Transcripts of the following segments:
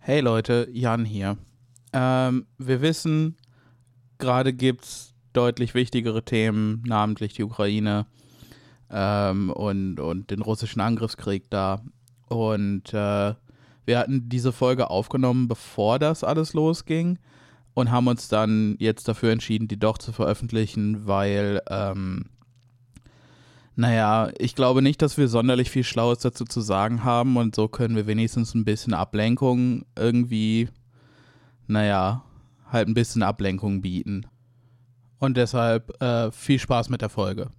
Hey Leute, Jan hier. Wir wissen, gerade gibt's deutlich wichtigere Themen, namentlich die Ukraine und den russischen Angriffskrieg da. Und wir hatten diese Folge aufgenommen, bevor das alles losging und haben uns dann jetzt dafür entschieden, die doch zu veröffentlichen, weil ich glaube nicht, dass wir sonderlich viel Schlaues dazu zu sagen haben und so können wir wenigstens ein bisschen Ablenkung irgendwie, halt ein bisschen Ablenkung bieten. Und deshalb viel Spaß mit der Folge.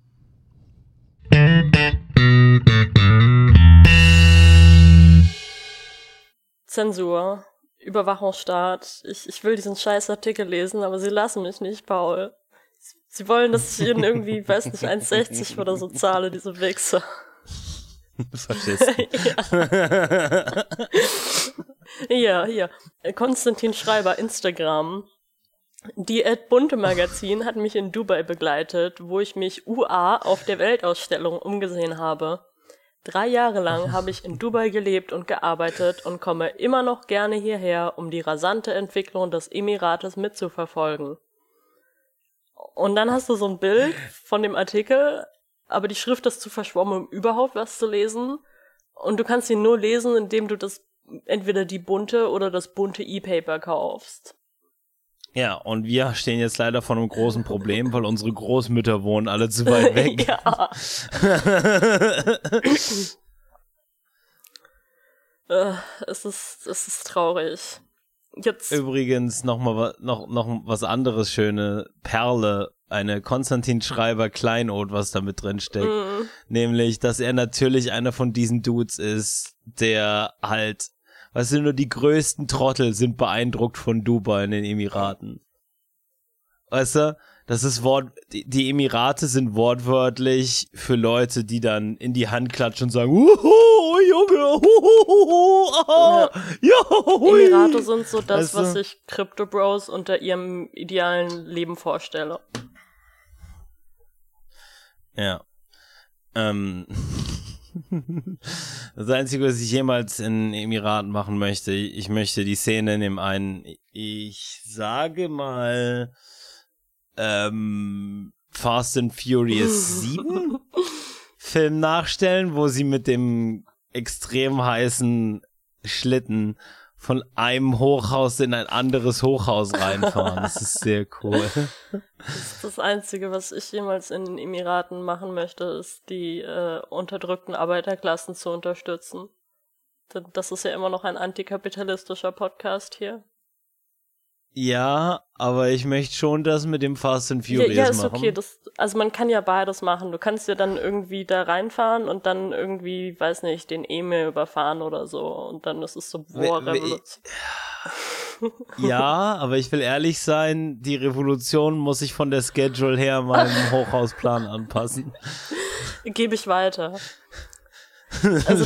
Zensur, Überwachungsstaat. Ich will diesen scheiß Artikel lesen, aber sie lassen mich nicht, Paul. Sie wollen, dass ich ihnen irgendwie, weiß nicht, 1,60 oder so zahle, diese Wichser. Faschisten. Ja, hier. Konstantin Schreiber, Instagram. Die @bunte-Magazin hat mich in Dubai begleitet, wo ich mich UA auf der Weltausstellung umgesehen habe. 3 Jahre lang habe ich in Dubai gelebt und gearbeitet und komme immer noch gerne hierher, um die rasante Entwicklung des Emirates mitzuverfolgen. Und dann hast du so ein Bild von dem Artikel, aber die Schrift ist zu verschwommen, um überhaupt was zu lesen. Und du kannst ihn nur lesen, indem du entweder die bunte oder das bunte E-Paper kaufst. Ja, und wir stehen jetzt leider vor einem großen Problem, weil unsere Großmütter wohnen alle zu weit weg. Ja. Es ist traurig. Jetzt. Übrigens noch was anderes, schöne Perle, eine Konstantin Schreiber Kleinod, was da mit drin steckt. Nämlich, dass er natürlich einer von diesen Dudes ist, der halt, weißt du, nur die größten Trottel sind beeindruckt von Dubai in den Emiraten. Weißt du, das ist die Emirate sind wortwörtlich für Leute, die dann in die Hand klatschen und sagen, Junge, aha, ja. Emirate sind so das, weißt du? was ich Crypto Bros unter ihrem idealen Leben vorstelle. Ja. Das Einzige, was ich jemals in Emiraten machen möchte, ich möchte die Szene in dem einen, ich sage mal, Fast and Furious 7 Film nachstellen, wo sie mit dem extrem heißen Schlitten von einem Hochhaus in ein anderes Hochhaus reinfahren. Das ist sehr cool. Das ist das Einzige, was ich jemals in den Emiraten machen möchte, ist die unterdrückten Arbeiterklassen zu unterstützen. Das ist ja immer noch ein antikapitalistischer Podcast hier. Ja, aber ich möchte schon das mit dem Fast and Furious ja, ist machen. okay. Also man kann ja beides machen. Du kannst ja dann irgendwie da reinfahren und dann irgendwie, weiß nicht, den Emir überfahren oder so. Und dann ist es so, boah, Revolution. Ja, aber ich will ehrlich sein, die Revolution muss sich von der Schedule her meinem Hochhausplan anpassen. Gebe ich weiter. Also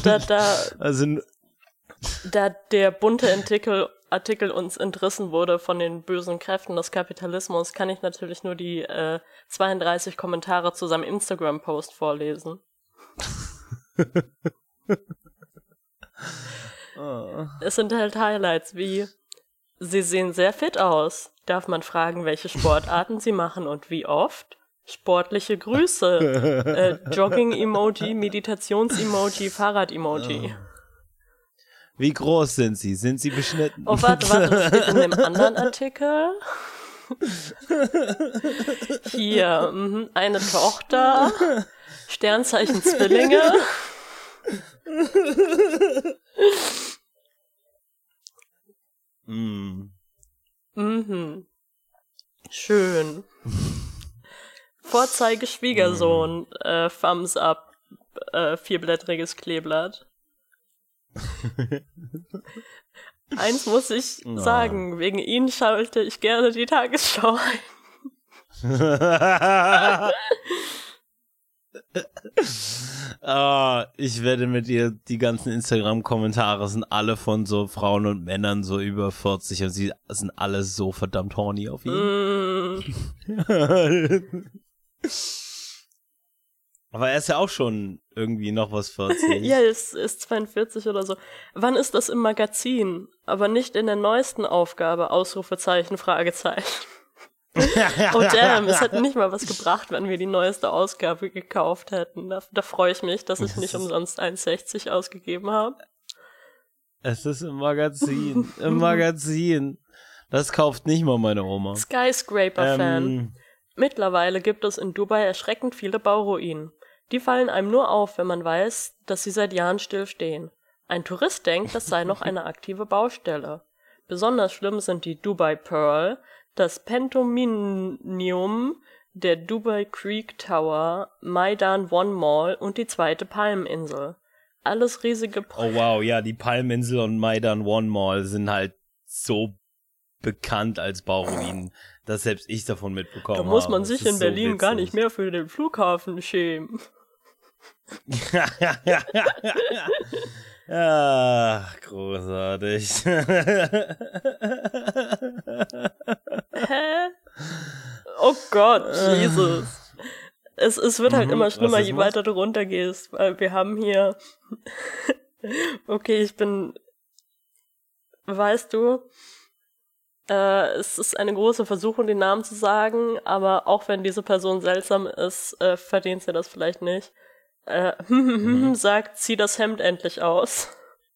da der bunte Artikel uns entrissen wurde von den bösen Kräften des Kapitalismus, kann ich natürlich nur die 32 Kommentare zu seinem Instagram-Post vorlesen. Es sind halt Highlights wie: Sie sehen sehr fit aus. Darf man fragen, welche Sportarten Sie machen und wie oft? Sportliche Grüße. Jogging-Emoji, Meditations-Emoji, Fahrrad-Emoji. Wie groß sind Sie? Sind Sie beschnitten? Oh, warte, das steht in dem anderen Artikel. Hier, eine Tochter, Sternzeichen Zwillinge. Schön. Vorzeigeschwiegersohn, Thumbs up, 4-blättriges Kleeblatt. Eins muss ich sagen, wegen Ihnen schalte ich gerne die Tagesschau ein. Ich wette mit dir, die ganzen Instagram-Kommentare sind alle von so Frauen und Männern so über 40 und sie sind alle so verdammt horny auf ihn. Aber er ist ja auch schon irgendwie noch was 40. Ja, er ist 42 oder so. Wann ist das im Magazin? Aber nicht in der neuesten Ausgabe, Ausrufezeichen, Fragezeichen. Oh damn, es hätte nicht mal was gebracht, wenn wir die neueste Ausgabe gekauft hätten. Da freue ich mich, dass ich nicht umsonst 1,60 ausgegeben habe. Es ist im Magazin. Im Magazin. Das kauft nicht mal meine Oma. Skyscraper-Fan. Mittlerweile gibt es in Dubai erschreckend viele Bauruinen. Die fallen einem nur auf, wenn man weiß, dass sie seit Jahren still stehen. Ein Tourist denkt, das sei noch eine aktive Baustelle. Besonders schlimm sind die Dubai Pearl, das Pentominium, der Dubai Creek Tower, Maidan One Mall und die zweite Palmeninsel. Alles riesige Oh wow, ja, die Palmeninsel und Maidan One Mall sind halt so bekannt als Bauruinen, dass selbst ich davon mitbekommen habe. Da muss man sich in Berlin gar nicht mehr für den Flughafen schämen. Ach, großartig. Hä? Oh Gott, Jesus. Es wird halt immer schlimmer, je weiter du runtergehst, weil wir haben hier... Okay, weißt du, es ist eine große Versuchung, den Namen zu sagen, aber auch wenn diese Person seltsam ist, verdient sie das vielleicht nicht. Sagt, zieh das Hemd endlich aus.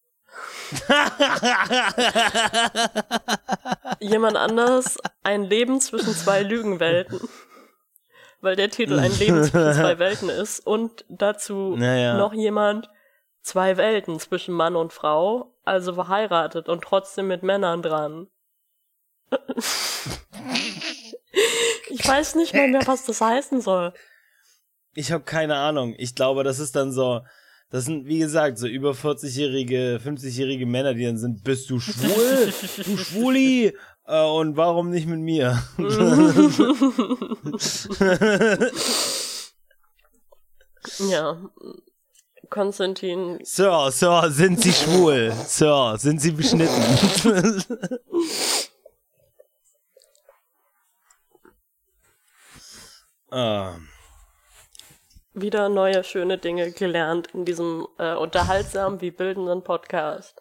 Jemand anders, ein Leben zwischen zwei Lügenwelten. Weil der Titel ein Leben zwischen zwei Welten ist. Und dazu noch jemand, zwei Welten zwischen Mann und Frau, also verheiratet und trotzdem mit Männern dran. Ich weiß nicht mehr, was das heißen soll. Ich habe keine Ahnung. Ich glaube, das ist dann so, das sind, wie gesagt, so über 40-jährige, 50-jährige Männer, die dann sind, bist du schwul? Du Schwuli? Und warum nicht mit mir? Ja. Konstantin. Sir, sind Sie schwul? Sir, sind Sie beschnitten? Wieder neue, schöne Dinge gelernt in diesem unterhaltsamen wie bildenden Podcast.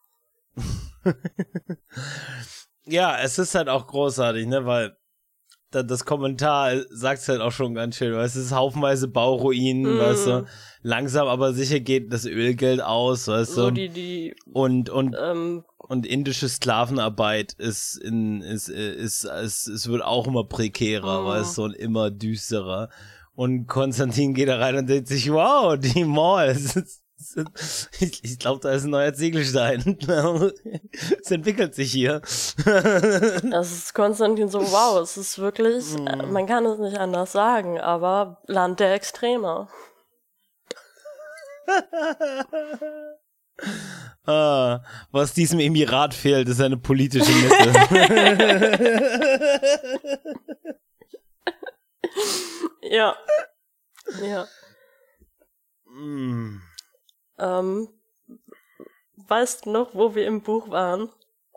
Ja, es ist halt auch großartig, ne, weil das Kommentar sagt halt auch schon ganz schön, weißt du, es ist haufenweise Bauruinen, weißt du, langsam aber sicher geht das Ölgeld aus, weißt so du, und indische Sklavenarbeit es wird auch immer prekärer, weißt du, und immer düsterer. Und Konstantin geht da rein und denkt sich, wow, die Mall, ich glaube, da ist ein neuer Ziegelstein. Es entwickelt sich hier. Das ist Konstantin so, wow, es ist wirklich, man kann es nicht anders sagen, aber Land der Extreme. Was diesem Emirat fehlt, ist eine politische Mitte. Ja. Weißt du noch, wo wir im Buch waren?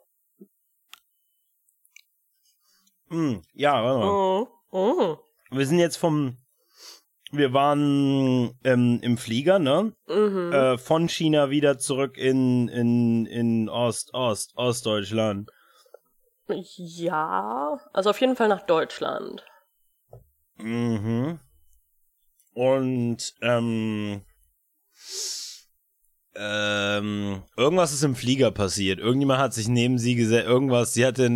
Ja, warte mal. Wir sind jetzt wir waren im Flieger, ne? Von China wieder zurück in Ostdeutschland. Ja, also auf jeden Fall nach Deutschland. Und irgendwas ist im Flieger passiert. Irgendjemand hat sich neben sie gesetzt, sie hatte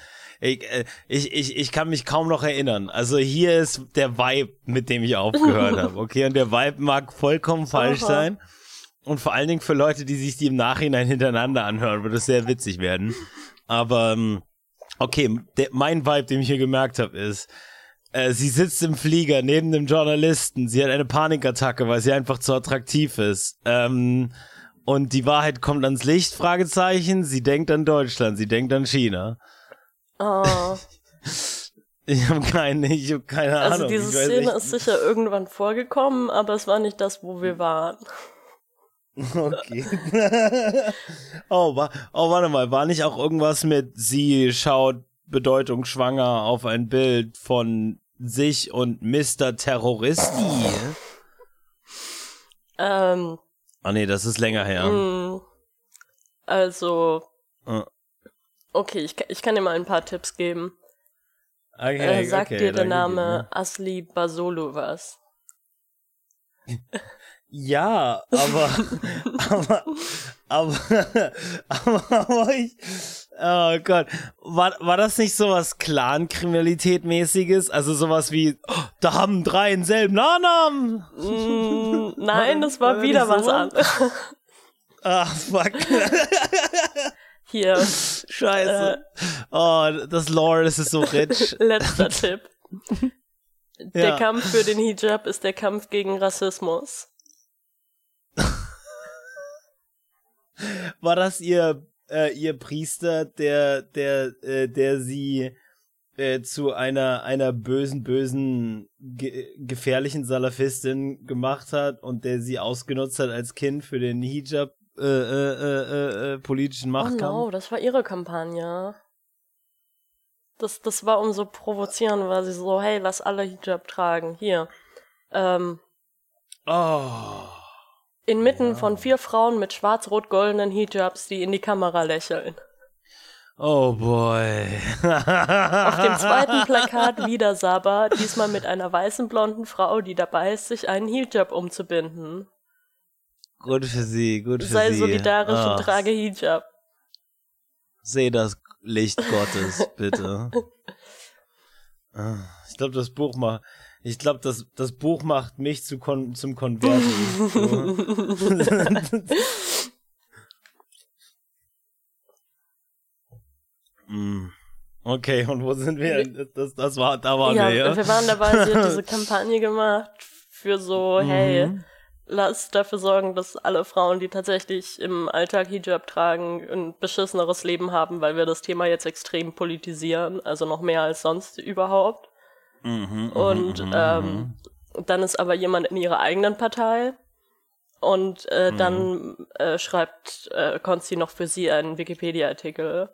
ich kann mich kaum noch erinnern. Also hier ist der Vibe, mit dem ich aufgehört habe, okay? Und der Vibe mag vollkommen falsch sein. Und vor allen Dingen für Leute, die sich die im Nachhinein hintereinander anhören, wird es sehr witzig werden. Aber, okay, mein Vibe, den ich hier gemerkt habe, ist, sie sitzt im Flieger neben dem Journalisten. Sie hat eine Panikattacke, weil sie einfach zu attraktiv ist. Und die Wahrheit kommt ans Licht, Fragezeichen. Sie denkt an Deutschland, sie denkt an China. Oh. Ich habe keine Ahnung. Also diese Szene ist sicher irgendwann vorgekommen, aber es war nicht das, wo wir waren. Okay. Warte mal, war nicht auch irgendwas mit sie schaut bedeutungsschwanger auf ein Bild von sich und Mr. Terroristi? Nee, das ist länger her. Also, okay, ich kann dir mal ein paar Tipps geben. Okay, Sagt dir der Name Asli Basolu was? Ja, aber ich, oh Gott, war das nicht sowas Clan-Kriminalität-mäßiges? Also sowas wie, da haben 3 denselben Nachnamen? Nein, das war wieder was anderes. Ach, fuck. Hier. Scheiße. Das Lore, das ist so rich. Letzter Tipp. Der Kampf für den Hijab ist der Kampf gegen Rassismus. War das ihr Priester, der sie zu einer bösen, gefährlichen Salafistin gemacht hat und der sie ausgenutzt hat als Kind für den Hijab politischen Machtkampf? Oh no, das war ihre Kampagne. Das war um so provozieren, weil sie so, hey, lass alle Hijab tragen. Hier. Inmitten von 4 Frauen mit schwarz-rot-goldenen Hijabs, die in die Kamera lächeln. Oh boy. Auf dem zweiten Plakat wieder Saba, diesmal mit einer weißen blonden Frau, die dabei ist, sich einen Hijab umzubinden. Gut für sie, gut für sie. Sei solidarisch und trage Hijab. Seh das Licht Gottes, bitte. Ich glaube, das Buch macht mich zum Konverten. Okay, und wo sind wir? Da waren wir, ja? Wir waren dabei, sie hat diese Kampagne gemacht für so, hey, lass dafür sorgen, dass alle Frauen, die tatsächlich im Alltag Hijab tragen, ein beschisseneres Leben haben, weil wir das Thema jetzt extrem politisieren, also noch mehr als sonst überhaupt. Dann ist aber jemand in ihrer eigenen Partei und dann schreibt Konsti noch für sie einen Wikipedia-Artikel.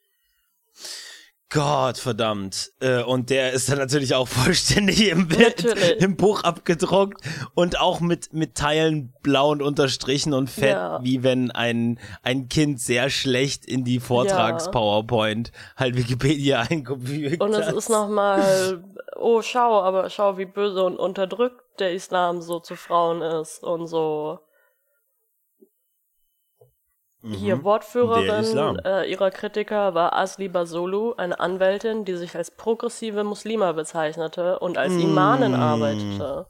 Gott, verdammt. Und der ist dann natürlich auch vollständig im Buch abgedruckt und auch mit Teilen blau und unterstrichen und fett, wie wenn ein Kind sehr schlecht in die Vortrags-PowerPoint halt Wikipedia einkopiert hat. Und es ist nochmal, schau, wie böse und unterdrückt der Islam so zu Frauen ist und so. Hier, Wortführerin ihrer Kritiker war Asli Basolu, eine Anwältin, die sich als progressive Muslima bezeichnete und als Imanin arbeitete.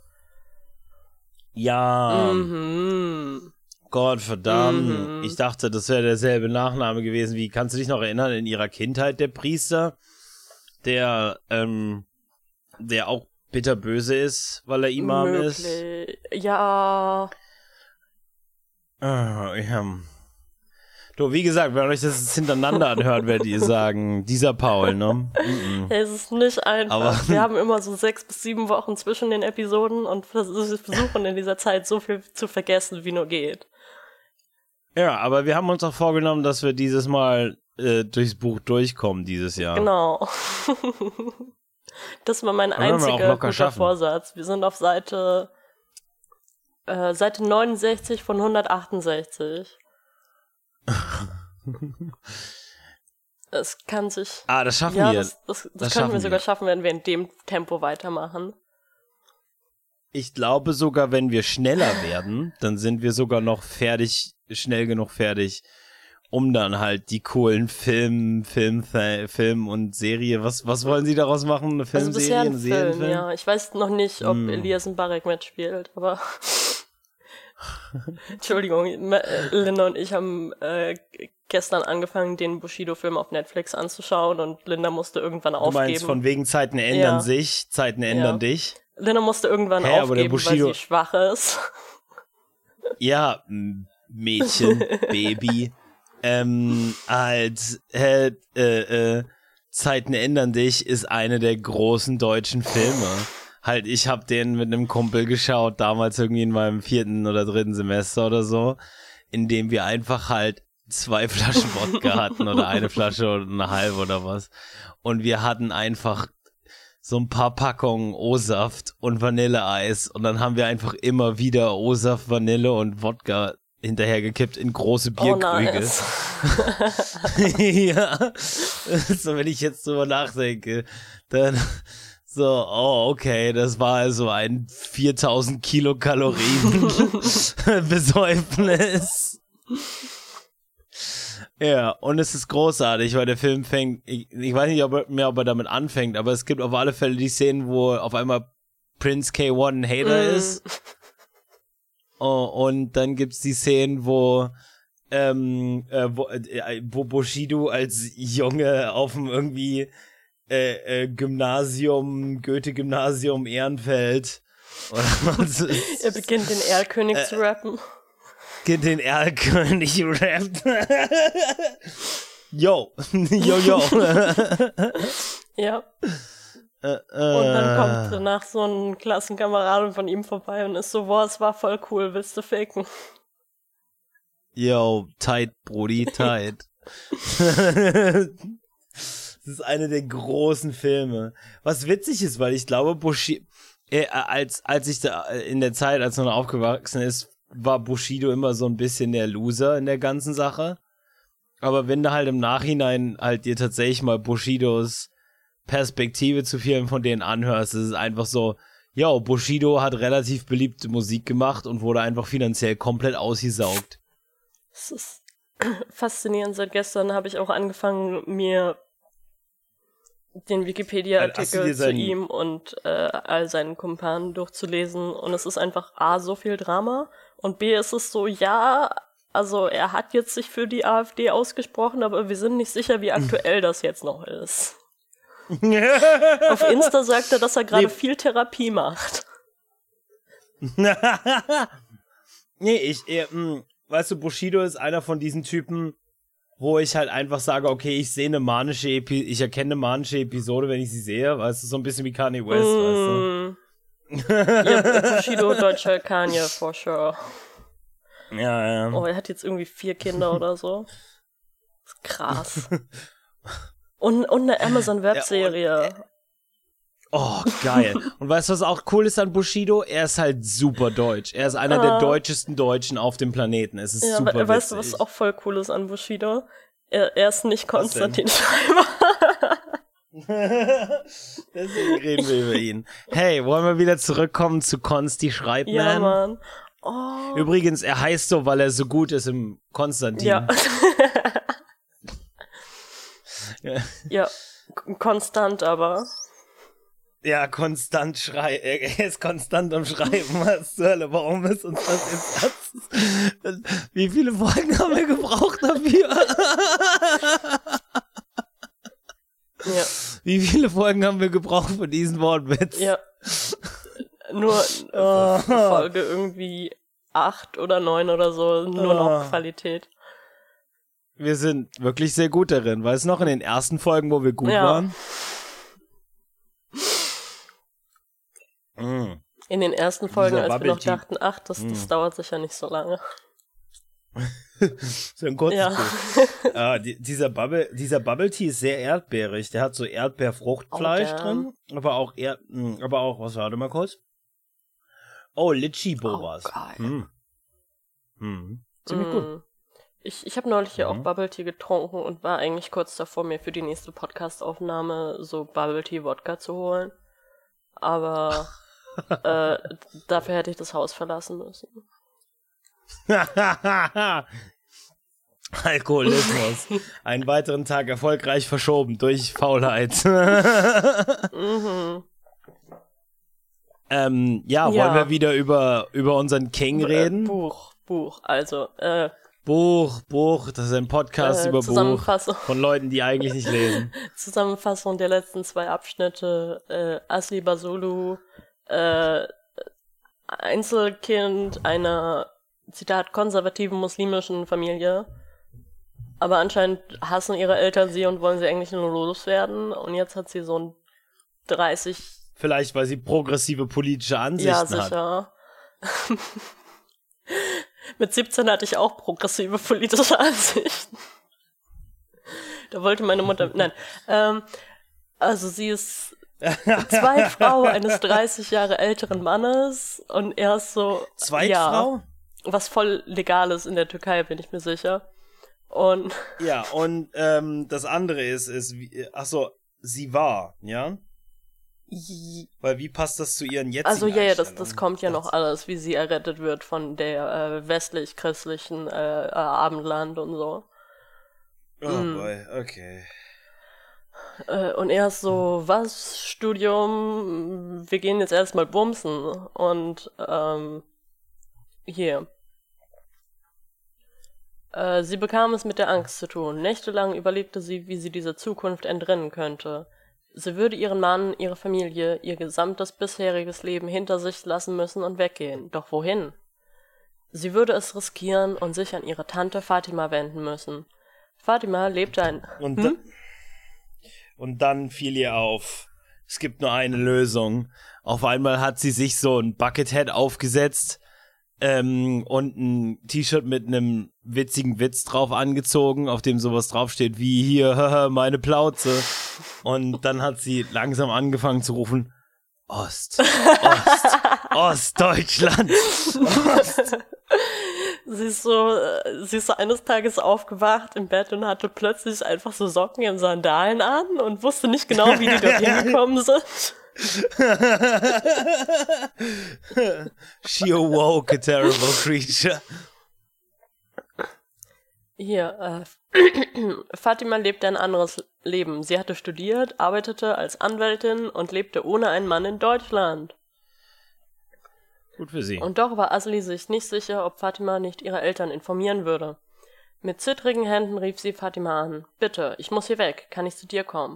Ja. Gott verdammt. Ich dachte, das wäre derselbe Nachname gewesen. Wie, kannst du dich noch erinnern, in ihrer Kindheit, der Priester, der auch bitterböse ist, weil er Imam ist? Ja. Du, wie gesagt, wenn euch das jetzt hintereinander anhört, werdet ihr sagen, dieser Paul, ne? Es ist nicht einfach. Aber wir haben immer so 6 bis 7 Wochen zwischen den Episoden und versuchen in dieser Zeit so viel zu vergessen, wie nur geht. Ja, aber wir haben uns auch vorgenommen, dass wir dieses Mal durchs Buch durchkommen dieses Jahr. Genau. Das war mein einziger guter Vorsatz. Wir sind auf Seite 69 von 168. Es kann sich... das schaffen wir. Das können wir sogar schaffen, wenn wir in dem Tempo weitermachen. Ich glaube sogar, wenn wir schneller werden, dann sind wir sogar noch schnell genug fertig, um dann halt die coolen Film und Serie, was wollen Sie daraus machen? Eine Filmserie, ein Serienfilm? Ja, ich weiß noch nicht, ob Elias Mbarek mitspielt, aber... Entschuldigung, Linda und ich haben gestern angefangen, den Bushido-Film auf Netflix anzuschauen und Linda musste irgendwann aufgeben. Du meinst von wegen Zeiten ändern sich, Zeiten ändern dich? Linda musste irgendwann aufgeben, Bushido... weil sie schwach ist. Ja, Mädchen, Baby, Zeiten ändern dich ist eine der großen deutschen Filme. Halt, ich hab den mit einem Kumpel geschaut, damals irgendwie in meinem 4. oder 3. Semester oder so, in dem wir einfach halt 2 Flaschen Wodka hatten oder 1 Flasche oder eine halbe oder was. Und wir hatten einfach so ein paar Packungen O-Saft und Vanilleeis und dann haben wir einfach immer wieder O-Saft, Vanille und Wodka hinterhergekippt in große Bierkrüge. Nice. Ja, so wenn ich jetzt drüber nachdenke, dann so, oh okay, das war also ein 4000 Kilokalorien Besäufnis. Ja, und es ist großartig, weil der Film fängt, ich weiß nicht ob er damit anfängt, aber es gibt auf alle Fälle die Szenen, wo auf einmal Prince K1 ein Hater ist. Oh, und dann gibt's die Szenen, wo Bushido als Junge auf dem irgendwie Gymnasium, Goethe-Gymnasium Ehrenfeld. Er beginnt den Erlkönig zu rappen. Den Erlkönig rappt. Yo. Yo. Ja. Und dann kommt danach so ein Klassenkamerad von ihm vorbei und ist so, boah, es war voll cool, willst du faken? Yo, tight, Brody, tight. Das ist eine der großen Filme. Was witzig ist, weil ich glaube, Bushido, als ich da in der Zeit, als er noch aufgewachsen ist, war Bushido immer so ein bisschen der Loser in der ganzen Sache. Aber wenn du halt im Nachhinein halt dir tatsächlich mal Bushidos Perspektive zu vielen von denen anhörst, ist es einfach so, yo, Bushido hat relativ beliebte Musik gemacht und wurde einfach finanziell komplett ausgesaugt. Das ist faszinierend. Seit gestern habe ich auch angefangen, mir den Wikipedia-Artikel zu ihm und all seinen Kumpanen durchzulesen. Und es ist einfach A, so viel Drama und B, ist es so, ja, also er hat jetzt sich für die AfD ausgesprochen, aber wir sind nicht sicher, wie aktuell das jetzt noch ist. Auf Insta sagt er, dass er gerade viel Therapie macht. Weißt du, Bushido ist einer von diesen Typen, wo ich halt einfach sage, okay, ich sehe ich erkenne eine manische Episode, wenn ich sie sehe, weißt du, so ein bisschen wie Kanye West, weißt du. Ja, Bushido, deutscher Kanye, for sure. Ja. Oh, er hat jetzt irgendwie 4 Kinder oder so. Das ist krass. Und eine Amazon-Webserie. Ja, oh, geil. Und weißt du, was auch cool ist an Bushido? Er ist halt super deutsch. Er ist einer der deutschesten Deutschen auf dem Planeten. Es ist super witzig. Weißt du, was auch voll cool ist an Bushido? Er ist nicht Konstantin Schreiber. Deswegen reden wir über ihn. Hey, wollen wir wieder zurückkommen zu Konsti Schreibman? Ja, Mann. Oh. Übrigens, er heißt so, weil er so gut ist im Konstantin. Ja. Ja, konstant aber. Ja, konstant schreiben. Er ist konstant am Schreiben. Was zur Hölle? Warum ist uns das jetzt? Wie viele Folgen haben wir gebraucht dafür? Ja. Wie viele Folgen haben wir gebraucht für diesen Wortwitz? Ja. Nur Folge irgendwie 8 oder 9 oder so. Nur noch Qualität. Wir sind wirklich sehr gut darin. Weißt du noch, in den ersten Folgen, wo wir gut waren? In den ersten Folgen, als wir noch dachten, ach, das dauert sicher nicht so lange. So ein kurzes Bild. Dieser Bubble Tea ist sehr erdbeerig. Der hat so Erdbeerfruchtfleisch drin, aber auch was warte mal kurz. Oh, Litchi Bobas. Ziemlich gut. Ich habe neulich ja auch Bubble Tea getrunken und war eigentlich kurz davor, mir für die nächste Podcast-Aufnahme so Bubble Tea Wodka zu holen. Aber dafür hätte ich das Haus verlassen müssen. Alkoholismus. Einen weiteren Tag erfolgreich verschoben durch Faulheit. Mhm. Wollen wir wieder über unseren King reden? Buch. Also, Buch. Das ist ein Podcast über Buch von Leuten, die eigentlich nicht lesen. Zusammenfassung der letzten 2 Abschnitte. Asli Basulu, Einzelkind einer, Zitat, konservativen muslimischen Familie. Aber anscheinend hassen ihre Eltern sie und wollen sie eigentlich nur loswerden. Und jetzt hat sie so ein 30... Vielleicht, weil sie progressive politische Ansichten hat. Ja, sicher. Mit 17 hatte ich auch progressive politische Ansichten. Da wollte meine Mutter... Nein. Also sie ist Zweitfrau eines 30 Jahre älteren Mannes und er ist so... Zweitfrau? Ja, was voll legal ist in der Türkei, bin ich mir sicher. Und... Ja, und das andere ist achso, sie war, ja? Weil wie passt das zu ihren jetzigen Also ja, das Einstellungen? kommt ja noch alles, wie sie errettet wird von der westlich-christlichen Abendland und so. Oh boy, okay. Und er ist so, was, Studium, wir gehen jetzt erstmal bumsen. Und hier. Sie bekam es mit der Angst zu tun. Nächtelang überlegte sie, wie sie dieser Zukunft entrinnen könnte. Sie würde ihren Mann, ihre Familie, ihr gesamtes bisheriges Leben hinter sich lassen müssen und weggehen. Doch wohin? Sie würde es riskieren und sich an ihre Tante Fatima wenden müssen. Fatima lebte ein... Und dann fiel ihr auf, es gibt nur eine Lösung. Auf einmal hat sie sich so ein Buckethead aufgesetzt und ein T-Shirt mit einem witzigen Witz drauf angezogen, auf dem sowas draufsteht wie hier, meine Plauze. Und dann hat sie langsam angefangen zu rufen, Ostdeutschland, Ost. Sie ist so eines Tages aufgewacht im Bett und hatte plötzlich einfach so Socken und Sandalen an und wusste nicht genau, wie die dorthin gekommen sind. She awoke a terrible creature. Hier, Fatima lebte ein anderes Leben. Sie hatte studiert, arbeitete als Anwältin und lebte ohne einen Mann in Deutschland. Gut für sie. Und doch war Asli sich nicht sicher, ob Fatima nicht ihre Eltern informieren würde. Mit zittrigen Händen rief sie Fatima an. Bitte, ich muss hier weg. Kann ich zu dir kommen?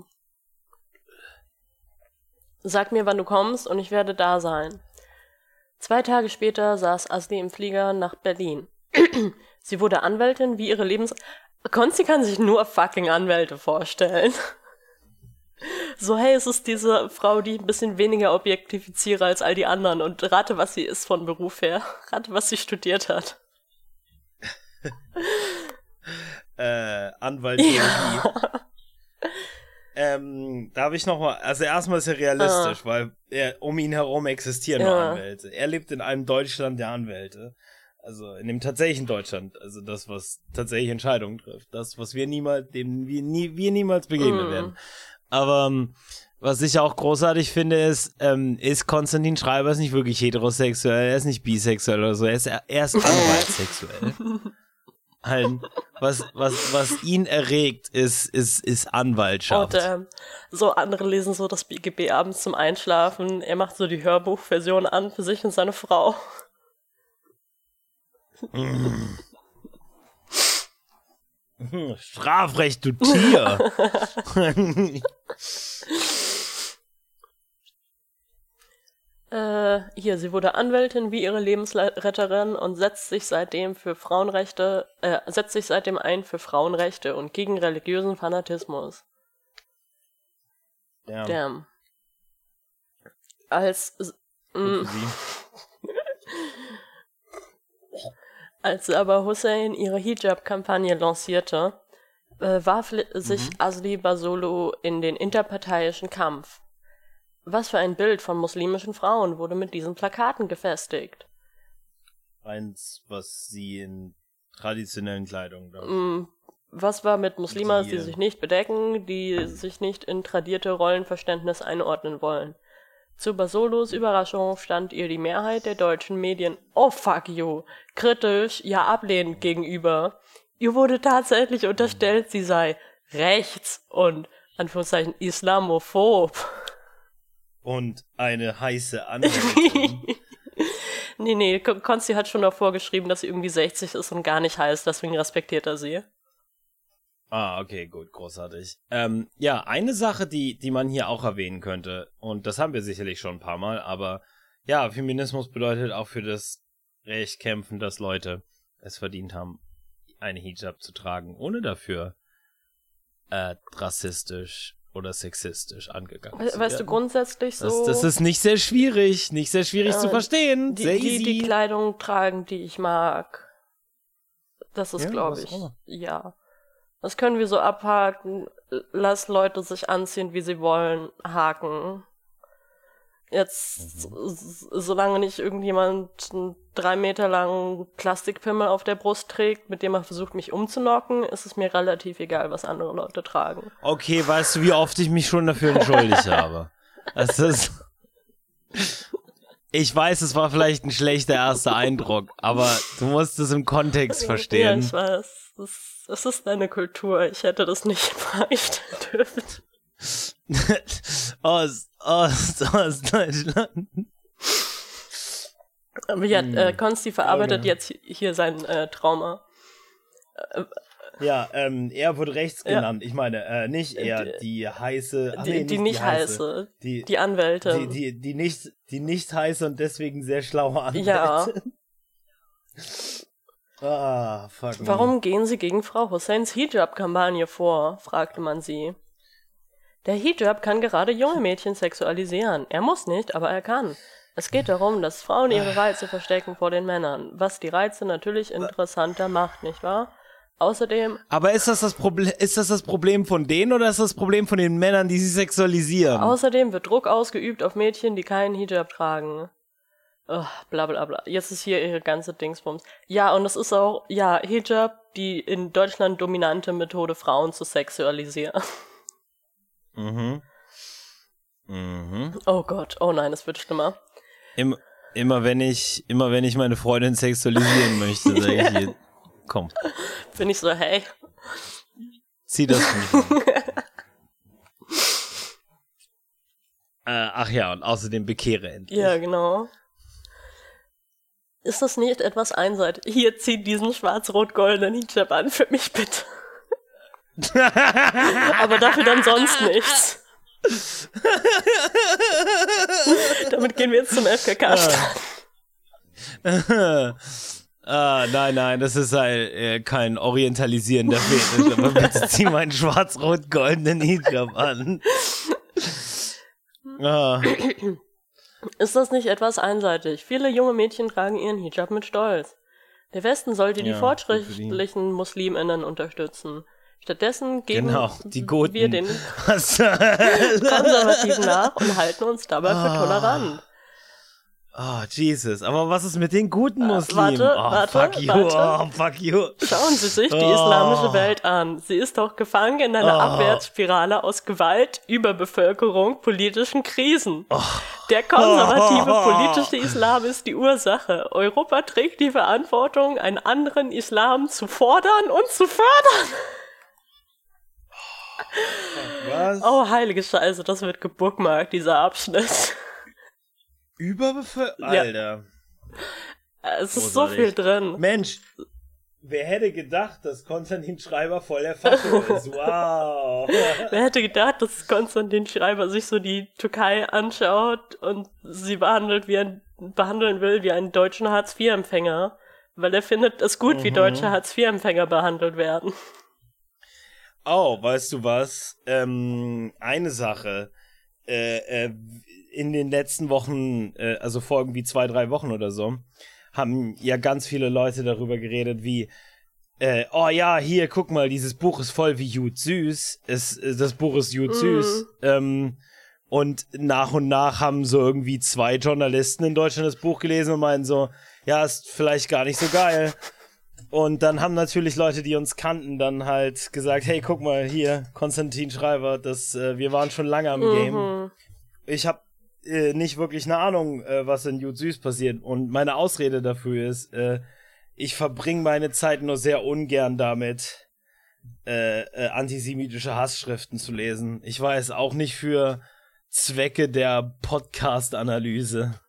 Sag mir, wann du kommst, und ich werde da sein. 2 Tage später saß Asli im Flieger nach Berlin. Sie wurde Anwältin, wie ihre Konzi kann sich nur fucking Anwälte vorstellen. So, hey, es ist diese Frau, die ich ein bisschen weniger objektifiziere als all die anderen, und rate, was sie ist von Beruf her. Rate, was sie studiert hat. Anwaltologie. Ja. Da habe ich nochmal, also erstmal ist er realistisch, weil um ihn herum existieren nur Anwälte. Er lebt in einem Deutschland der Anwälte. Also in dem tatsächlichen Deutschland, also das, was tatsächlich Entscheidungen trifft. Das, was wir niemals begegnen werden. Aber was ich auch großartig finde, ist Konstantin Schreiber ist nicht wirklich heterosexuell, er ist nicht bisexuell oder so, er ist anwaltssexuell. Halt, was ihn erregt, ist Anwaltschaft. Und so andere lesen so das BGB abends zum Einschlafen. Er macht so die Hörbuchversion an für sich und seine Frau. Strafrecht, du Tier! Hier, sie wurde Anwältin wie ihre Lebensretterin und setzt sich seitdem ein für Frauenrechte und gegen religiösen Fanatismus. Damn. Als aber Hussein ihre Hijab-Kampagne lancierte, warf sich Asli Basolo in den interparteiischen Kampf. Was für ein Bild von muslimischen Frauen wurde mit diesen Plakaten gefestigt? Eins, was sie in traditionellen Kleidung... Was war mit Muslimas, die sich nicht bedecken, die sich nicht in tradierte Rollenverständnis einordnen wollen? Zu Basolos Überraschung stand ihr die Mehrheit der deutschen Medien oh fuck you, kritisch, ja ablehnend gegenüber. Ihr wurde tatsächlich unterstellt, sie sei rechts und Anführungszeichen islamophob. Und eine heiße Anwältin. Nee, Konsti hat schon davor geschrieben, dass sie irgendwie 60 ist und gar nicht heiß, deswegen respektiert er sie. Ah, okay, gut, großartig. Ja, eine Sache, die man hier auch erwähnen könnte, und das haben wir sicherlich schon ein paar Mal, aber ja, Feminismus bedeutet auch für das Recht kämpfen, dass Leute es verdient haben, eine Hijab zu tragen, ohne dafür rassistisch oder sexistisch angegangen zu werden. Weißt du, grundsätzlich so... Das ist nicht sehr schwierig zu verstehen. Sehr easy. Die Kleidung tragen, die ich mag. Das ist, glaube ich, ja. Das können wir so abhaken. lass Leute sich anziehen, wie sie wollen, Haken. Jetzt, solange nicht irgendjemand einen 3 Meter langen Plastikpimmel auf der Brust trägt, mit dem er versucht, mich umzunocken, ist es mir relativ egal, was andere Leute tragen. Okay, weißt du, wie oft ich mich schon dafür entschuldigt habe? Ich weiß, es war vielleicht ein schlechter erster Eindruck, aber du musst es im Kontext verstehen. Ja, ich weiß. Es ist eine Kultur. Ich hätte das nicht in Frage stellen dürfen. Ostdeutschland. Aber ja, Konsti verarbeitet jetzt hier sein Trauma. Ja, er wurde rechts genannt. Ich meine, nicht er, die heiße... Die nicht heiße. Die Anwältin. Die nicht heiße und deswegen sehr schlaue Anwältin. Ja. Fuck. Warum gehen Sie gegen Frau Husseins Hijab-Kampagne vor? Fragte man sie. Der Hijab kann gerade junge Mädchen sexualisieren. Er muss nicht, aber er kann. Es geht darum, dass Frauen ihre Reize verstecken vor den Männern, was die Reize natürlich interessanter macht, nicht wahr? Außerdem... Aber ist das das Problem von denen oder ist das Problem von den Männern, die sie sexualisieren? Außerdem wird Druck ausgeübt auf Mädchen, die keinen Hijab tragen. Oh, bla bla bla. Jetzt ist hier ihre ganze Dingsbums. Ja, und es ist auch, Hijab, die in Deutschland dominante Methode, Frauen zu sexualisieren. Oh Gott, oh nein, es wird schlimmer. Immer wenn ich meine Freundin sexualisieren möchte, sage ich ihr, komm. Bin ich so, hey. Zieh das für mich an. Ach ja, und außerdem bekehre endlich. Ja, genau. Ist das nicht etwas einseitig? Hier, zieh diesen schwarz-rot-goldenen Hijab an für mich, bitte. Aber dafür dann sonst nichts. Damit gehen wir jetzt zum FKK-Stand. Nein, das ist kein orientalisierender Fetisch, aber bitte zieh meinen schwarz-rot-goldenen Hijab an. Ist das nicht etwas einseitig? Viele junge Mädchen tragen ihren Hijab mit Stolz. Der Westen sollte die fortschrittlichen MuslimInnen unterstützen. Stattdessen geben wir den Konservativen nach und halten uns dabei für tolerant. Oh, Jesus. Aber was ist mit den guten Muslimen? Warte. Fuck you. Schauen Sie sich die islamische Welt an. Sie ist doch gefangen in einer Abwärtsspirale aus Gewalt, Überbevölkerung, politischen Krisen. Der konservative politische Islam ist die Ursache. Europa trägt die Verantwortung, einen anderen Islam zu fordern und zu fördern. Was? Oh, heilige Scheiße, das wird gebookmarkt, dieser Abschnitt. Alter. Es ist so viel drin. Mensch, wer hätte gedacht, dass Konstantin Schreiber voll der Fackel ist? Wow. Wer hätte gedacht, dass Konstantin Schreiber sich so die Türkei anschaut und sie behandeln will wie einen deutschen Hartz-IV-Empfänger, weil er findet es gut, wie deutsche Hartz-IV-Empfänger behandelt werden. Oh, weißt du was? Eine Sache. In den letzten Wochen, also vor irgendwie 2-3 Wochen oder so, haben ja ganz viele Leute darüber geredet, wie hier, guck mal, dieses Buch ist voll wie Jud Süß. Das Buch ist Jud Süß. Und nach haben so irgendwie 2 Journalisten in Deutschland das Buch gelesen und meinen so, ja, ist vielleicht gar nicht so geil. Und dann haben natürlich Leute, die uns kannten, dann halt gesagt, hey, guck mal, hier, Konstantin Schreiber, wir waren schon lange am Game. Ich habe nicht wirklich eine Ahnung, was in Jud Süß passiert. Und meine Ausrede dafür ist, ich verbringe meine Zeit nur sehr ungern damit, antisemitische Hassschriften zu lesen. Ich weiß, auch nicht für Zwecke der Podcast-Analyse.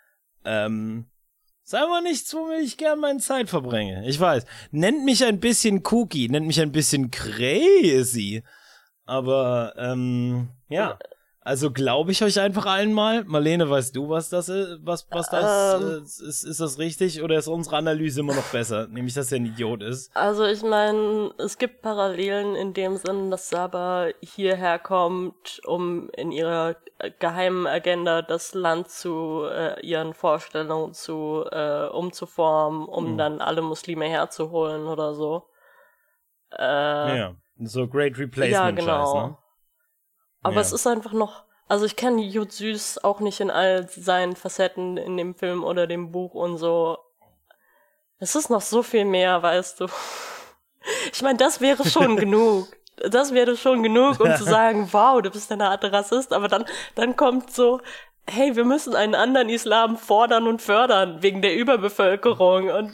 Ist einfach nichts, womit ich gern meine Zeit verbringe. Ich weiß, nennt mich ein bisschen kooky, nennt mich ein bisschen crazy. Aber, ja. Also glaube ich euch einfach allen mal. Marlene, weißt du, was das ist? Was das ist? Ist das richtig oder ist unsere Analyse immer noch besser? Nämlich, dass er ein Idiot ist. Also ich meine, es gibt Parallelen in dem Sinn, dass Saba hierher kommt, um in ihrer geheimen Agenda das Land zu ihren Vorstellungen umzuformen, um dann alle Muslime herzuholen oder so. Ja. So Great Replacement. Ja, genau. Scheiß, ne? Aber es ist einfach noch, also ich kenne Jud Süß auch nicht in all seinen Facetten in dem Film oder dem Buch und so. Es ist noch so viel mehr, weißt du. Ich meine, das wäre schon genug. Das wäre schon genug, um zu sagen, wow, du bist eine Art Rassist, aber dann kommt so, hey, wir müssen einen anderen Islam fordern und fördern, wegen der Überbevölkerung und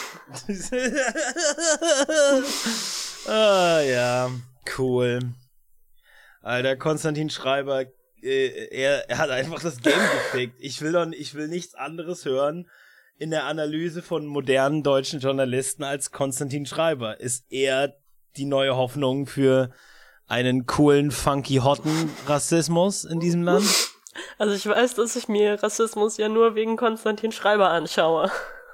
ja, cool. Alter, Konstantin Schreiber, er hat einfach das Game gefickt. Ich will nichts anderes hören in der Analyse von modernen deutschen Journalisten als Konstantin Schreiber. Ist er die neue Hoffnung für einen coolen, funky, hotten Rassismus in diesem Land? Also ich weiß, dass ich mir Rassismus ja nur wegen Konstantin Schreiber anschaue.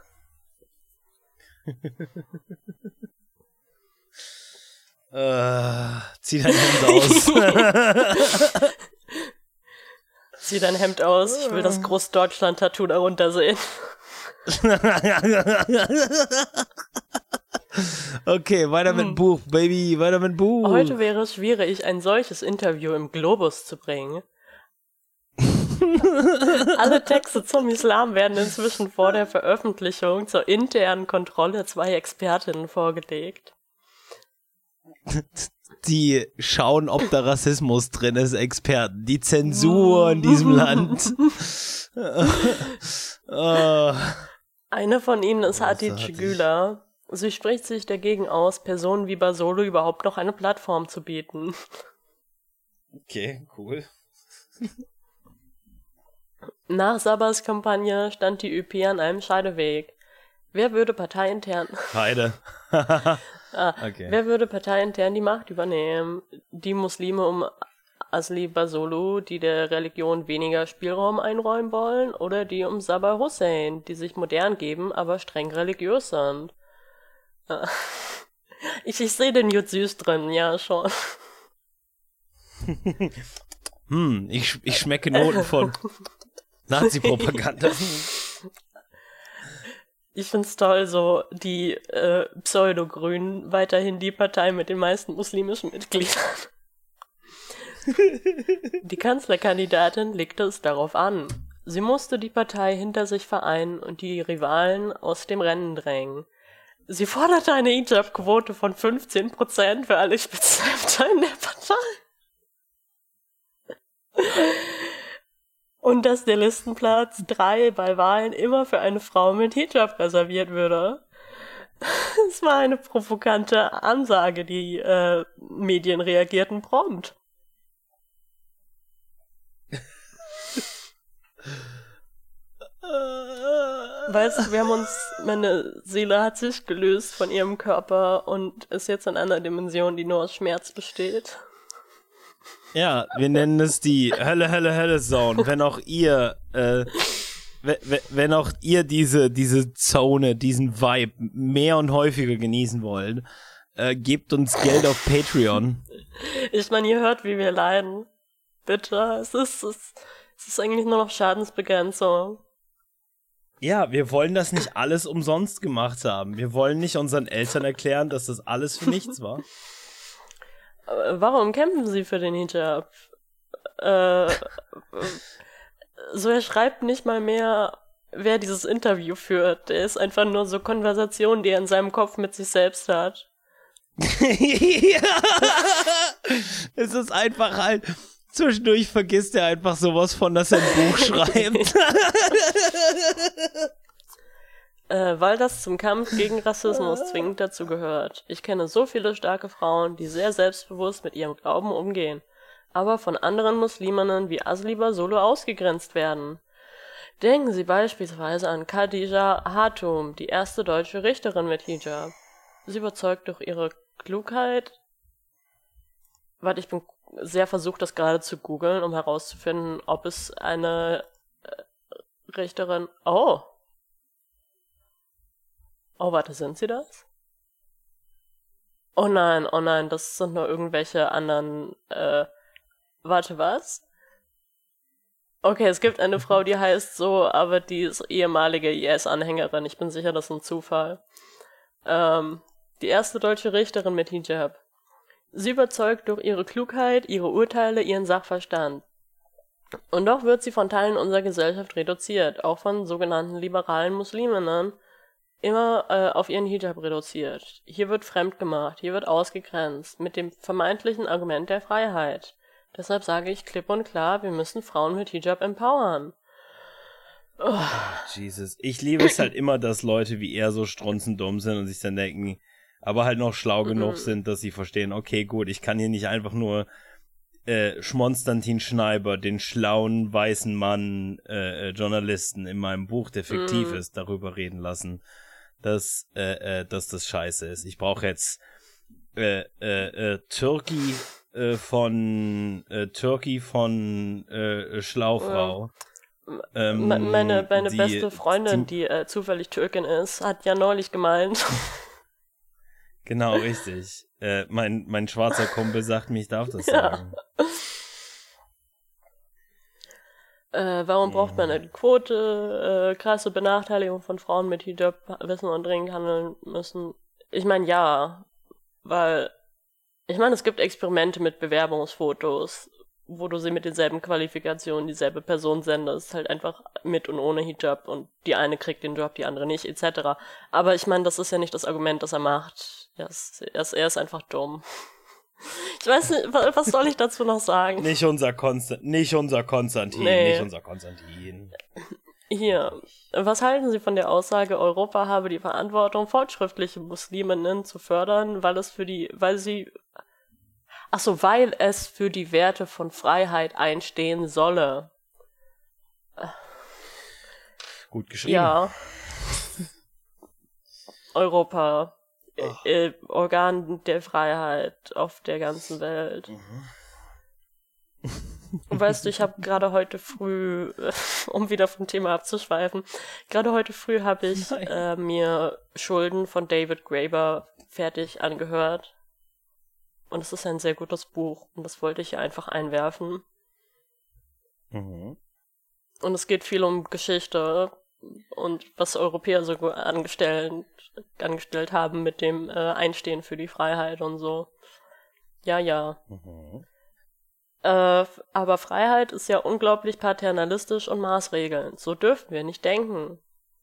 Zieh dein Hemd aus. Zieh dein Hemd aus, ich will das Groß-Deutschland-Tattoo darunter sehen. Okay, weiter mit Buch, Baby, weiter mit Buch. Heute wäre es schwierig, ein solches Interview im Globus zu bringen. Alle Texte zum Islam werden inzwischen vor der Veröffentlichung zur internen Kontrolle 2 Expertinnen vorgelegt. Die schauen, ob da Rassismus drin ist, Experten. Die Zensur in diesem Land. Eine von ihnen ist Hatice Güler. Sie spricht sich dagegen aus, Personen wie Basolo überhaupt noch eine Plattform zu bieten. Okay, cool. Nach Sabas Kampagne stand die ÖP an einem Scheideweg. Wer würde parteiintern... Beide. Okay. Wer würde parteiintern die Macht übernehmen? Die Muslime um Asli Basolo, die der Religion weniger Spielraum einräumen wollen, oder die um Sabah Hussein, die sich modern geben, aber streng religiös sind? Ich sehe den Jud Süß drin, ja schon. Ich schmecke Noten von Nazi-Propaganda. Ich find's toll, so die Pseudo-Grünen weiterhin die Partei mit den meisten muslimischen Mitgliedern. Die Kanzlerkandidatin legte es darauf an. Sie musste die Partei hinter sich vereinen und die Rivalen aus dem Rennen drängen. Sie forderte eine Hijab-Quote von 15% für alle Spitzenämter in der Partei. Und dass der Listenplatz 3 bei Wahlen immer für eine Frau mit Hijab reserviert würde. Es war eine provokante Ansage, die Medien reagierten prompt. Weißt du, meine Seele hat sich gelöst von ihrem Körper und ist jetzt in einer Dimension, die nur aus Schmerz besteht. Ja, wir nennen es die Hölle-Zone. Wenn auch ihr, diese Zone, diesen Vibe mehr und häufiger genießen wollt, gebt uns Geld auf Patreon. Ich meine, ihr hört, wie wir leiden. Bitte, es ist eigentlich nur noch Schadensbegrenzung. Ja, wir wollen das nicht alles umsonst gemacht haben. Wir wollen nicht unseren Eltern erklären, dass das alles für nichts war. Warum kämpfen sie für den Hijab? So, er schreibt nicht mal mehr, wer dieses Interview führt. Der ist einfach nur so Konversation, die er in seinem Kopf mit sich selbst hat. Ja. Es ist einfach halt... Zwischendurch vergisst er einfach sowas von, dass er ein Buch schreibt. Weil das zum Kampf gegen Rassismus zwingend dazu gehört. Ich kenne so viele starke Frauen, die sehr selbstbewusst mit ihrem Glauben umgehen, aber von anderen Musliminnen wie Asli Basolo ausgegrenzt werden. Denken Sie beispielsweise an Khadija Hatum, die erste deutsche Richterin mit Hijab. Sie überzeugt durch ihre Klugheit... Warte, ich bin sehr versucht, das gerade zu googeln, um herauszufinden, ob es eine Richterin... Oh, warte, sind sie das? Oh nein, das sind nur irgendwelche anderen... Warte, was? Okay, es gibt eine Frau, die heißt so, aber die ist ehemalige IS-Anhängerin. Ich bin sicher, das ist ein Zufall. Die erste deutsche Richterin mit Hijab. Sie überzeugt durch ihre Klugheit, ihre Urteile, ihren Sachverstand. Und doch wird sie von Teilen unserer Gesellschaft reduziert, auch von sogenannten liberalen Musliminnen, immer auf ihren Hijab reduziert. Hier wird fremd gemacht, hier wird ausgegrenzt, mit dem vermeintlichen Argument der Freiheit. Deshalb sage ich klipp und klar, wir müssen Frauen mit Hijab empowern. Oh, Jesus. Ich liebe es halt immer, dass Leute wie er so strunzendumm sind und sich dann denken, aber halt noch schlau genug sind, dass sie verstehen, okay, gut, ich kann hier nicht einfach nur Schmonstantin Schneiber, den schlauen weißen Mann Journalisten in meinem Buch, der fiktiv ist, darüber reden lassen, dass das scheiße ist. Ich brauche jetzt Türkei von Schlaufrau. Meine beste Freundin, die zufällig Türkin ist, hat ja neulich gemeint. Genau, richtig. Mein schwarzer Kumpel sagt mir, ich darf das sagen. Warum braucht man eine Quote? Krasse Benachteiligung von Frauen mit Hijab wissen und dringend handeln müssen. Ich meine, ja. Weil, ich meine, es gibt Experimente mit Bewerbungsfotos, wo du sie mit denselben Qualifikationen, dieselbe Person sendest, halt einfach mit und ohne Hijab und die eine kriegt den Job, die andere nicht, etc. Aber ich meine, das ist ja nicht das Argument, das er macht. Er ist einfach dumm. Ich weiß nicht, was soll ich dazu noch sagen? Nicht unser Konstantin. Nee. Nicht unser Konstantin. Hier, was halten Sie von der Aussage, Europa habe die Verantwortung, fortschrittliche Musliminnen zu fördern, weil es für die Werte von Freiheit einstehen solle? Gut geschrieben. Ja. Europa. Organ der Freiheit auf der ganzen Welt. Und weißt du, ich habe gerade heute früh, um wieder vom Thema abzuschweifen, gerade heute früh habe ich mir Schulden von David Graeber fertig angehört. Und es ist ein sehr gutes Buch. Und das wollte ich hier einfach einwerfen. Und es geht viel um Geschichte und was Europäer so angestellt haben mit dem Einstehen für die Freiheit und so. Ja. Aber Freiheit ist ja unglaublich paternalistisch und maßregelnd. So dürfen wir nicht denken.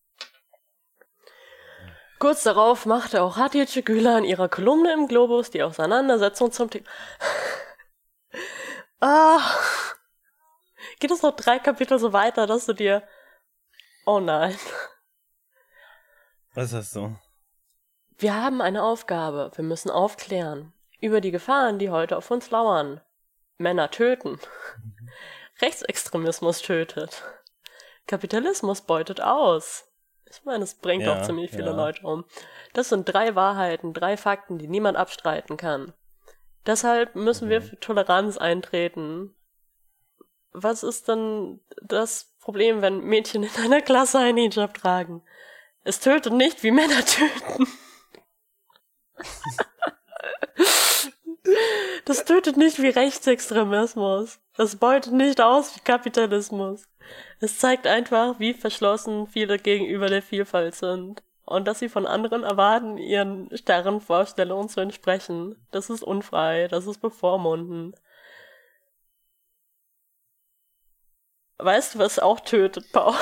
Kurz darauf machte auch Hatice Güler in ihrer Kolumne im Globus die Auseinandersetzung zum Thema. Geht es noch 3 Kapitel so weiter, dass du dir... Oh nein. Was hast du? Wir haben eine Aufgabe. Wir müssen aufklären. Über die Gefahren, die heute auf uns lauern. Männer töten. Rechtsextremismus tötet. Kapitalismus beutet aus. Ich meine, es bringt auch ziemlich viele Leute um. Das sind 3 Wahrheiten, 3 Fakten, die niemand abstreiten kann. Deshalb müssen wir für Toleranz eintreten. Was ist denn das Problem, wenn Mädchen in einer Klasse einen Hijab tragen? Es tötet nicht, wie Männer töten. Das tötet nicht wie Rechtsextremismus. Das beutet nicht aus wie Kapitalismus. Es zeigt einfach, wie verschlossen viele gegenüber der Vielfalt sind. Und dass sie von anderen erwarten, ihren starren Vorstellungen zu entsprechen. Das ist unfrei, das ist bevormundend. Weißt du, was auch tötet, Paul?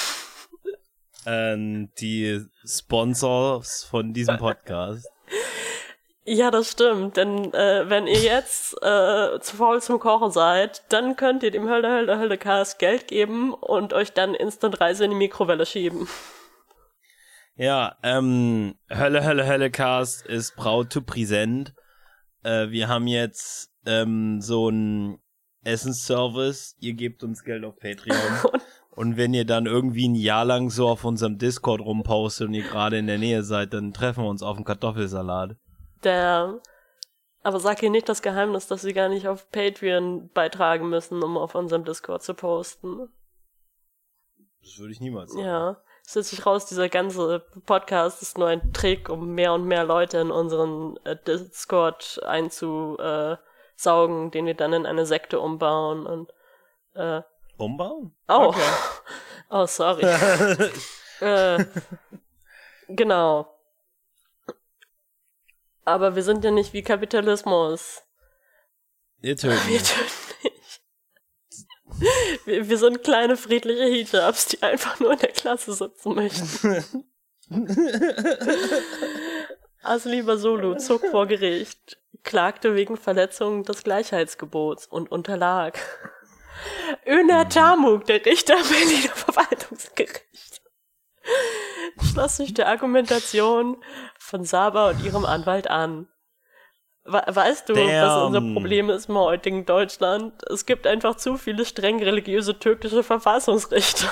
Die Sponsors von diesem Podcast. Ja, das stimmt, denn wenn ihr jetzt zu faul zum Kochen seid, dann könnt ihr dem Hölle-Hölle-Hölle-Cast Geld geben und euch dann instant Reise in die Mikrowelle schieben. Ja, Hölle-Hölle-Hölle-Cast ist proud to present. Wir haben jetzt so ein Essensservice. Ihr gebt uns Geld auf Patreon. Und wenn ihr dann irgendwie ein Jahr lang so auf unserem Discord rumpostet und ihr gerade in der Nähe seid, dann treffen wir uns auf dem Kartoffelsalat. Aber sag ihr nicht das Geheimnis, dass sie gar nicht auf Patreon beitragen müssen, um auf unserem Discord zu posten. Das würde ich niemals sagen. Ja, es setzt sich raus, dieser ganze Podcast ist nur ein Trick, um mehr und mehr Leute in unseren Discord einzusaugen, den wir dann in eine Sekte umbauen und Umbauen? Oh. Okay. Oh, sorry. Genau. Aber wir sind ja nicht wie Kapitalismus. Wir töten Wir töten nicht. Wir sind kleine friedliche Hijabs, die einfach nur in der Klasse sitzen möchten. Asli Basolu zog vor Gericht, klagte wegen Verletzung des Gleichheitsgebots und unterlag. Öner Tamuk, der Richter am Berliner Verwaltungsgericht, schloss sich der Argumentation von Saba und ihrem Anwalt an. Weißt du, was unser Problem ist im heutigen Deutschland? Es gibt einfach zu viele streng religiöse türkische Verfassungsrichter.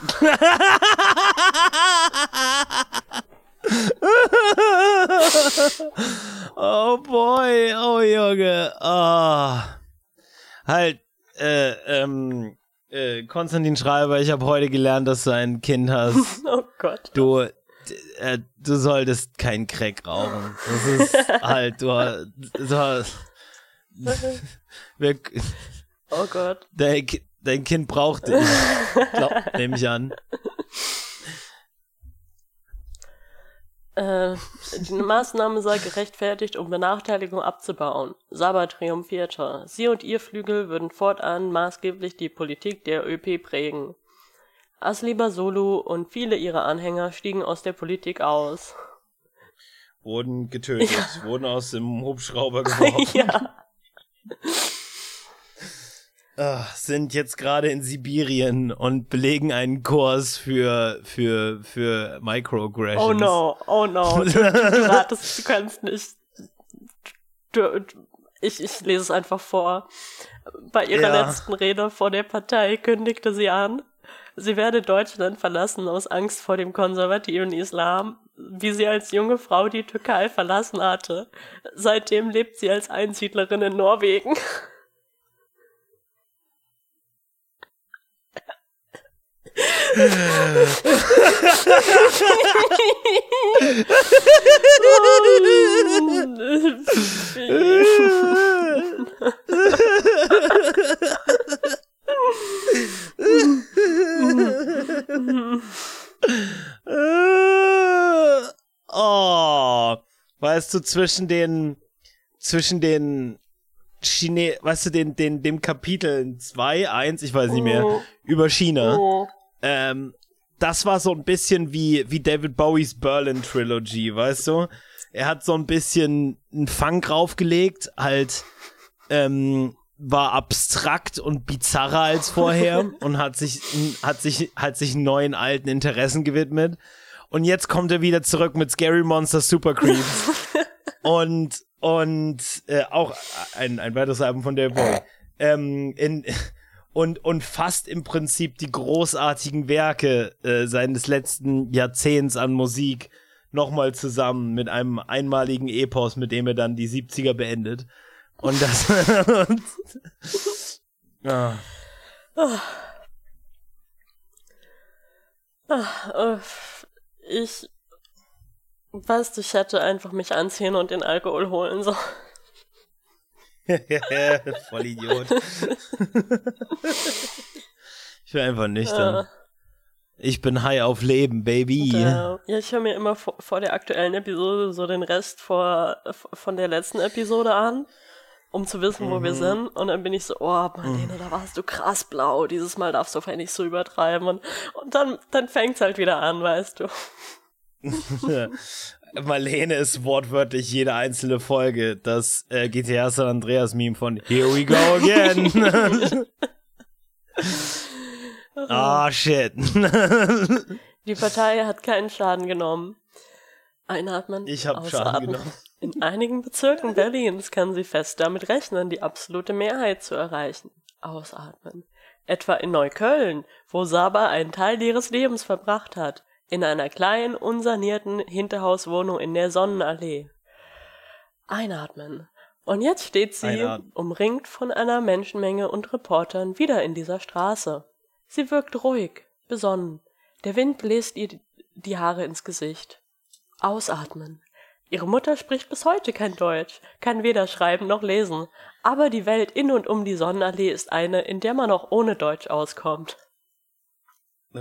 Oh boy, oh Junge. Oh. Halt, Konstantin Schreiber, ich habe heute gelernt, dass du ein Kind hast. Oh Gott. Du solltest kein Crack rauchen. Das ist halt, oh Gott. Dein Kind braucht dich. Nehme ich an. Die Maßnahme sei gerechtfertigt, um Benachteiligung abzubauen. Saba triumphierte. Sie und ihr Flügel würden fortan maßgeblich die Politik der ÖP prägen. Asli Basolu und viele ihrer Anhänger stiegen aus der Politik aus. Wurden getötet, wurden aus dem Hubschrauber geworfen. Ja. Sind jetzt gerade in Sibirien und belegen einen Kurs für Microaggressions. Oh no. Du kannst nicht. Ich lese es einfach vor. Bei ihrer letzten Rede vor der Partei kündigte sie an, sie werde Deutschland verlassen aus Angst vor dem konservativen Islam, wie sie als junge Frau die Türkei verlassen hatte. Seitdem lebt sie als Einsiedlerin in Norwegen. Oh, weißt du, zwischen den weißt du, dem Kapitel 2, 1, ich weiß nicht mehr, über China. Das war so ein bisschen wie David Bowies Berlin Trilogy, weißt du? Er hat so ein bisschen einen Funk draufgelegt, halt, war abstrakt und bizarrer als vorher und hat sich neuen alten Interessen gewidmet. Und jetzt kommt er wieder zurück mit Scary Monster Super Creeps. und auch ein weiteres Album von David Bowie. Und fasst im Prinzip die großartigen Werke seines letzten Jahrzehnts an Musik nochmal zusammen mit einem einmaligen Epos, mit dem er dann die 70er beendet. Und das Ich weiß, ich hätte einfach mich anziehen und den Alkohol holen sollen. Voll Idiot. Ich bin einfach nüchtern. Ich bin high auf Leben, Baby. Ja, ich höre mir immer vor der aktuellen Episode so den Rest von der letzten Episode an, um zu wissen, wo wir sind. Und dann bin ich so, oh, Marlene, da warst du krass blau. Dieses Mal darfst du vielleicht nicht so übertreiben. Und dann fängt's halt wieder an, weißt du. Marlene ist wortwörtlich jede einzelne Folge das GTA San Andreas Meme von Here we go again. Ah, shit. Die Partei hat keinen Schaden genommen. Einatmen, Ich habe ausatmen. Schaden genommen. In einigen Bezirken Berlins kann sie fest damit rechnen, die absolute Mehrheit zu erreichen. Ausatmen. Etwa in Neukölln, wo Saba einen Teil ihres Lebens verbracht hat. In einer kleinen, unsanierten Hinterhauswohnung in der Sonnenallee. Einatmen. Und jetzt steht sie, umringt von einer Menschenmenge und Reportern, wieder in dieser Straße. Sie wirkt ruhig, besonnen. Der Wind bläst ihr die Haare ins Gesicht. Ausatmen. Ihre Mutter spricht bis heute kein Deutsch, kann weder schreiben noch lesen. Aber die Welt in und um die Sonnenallee ist eine, in der man auch ohne Deutsch auskommt.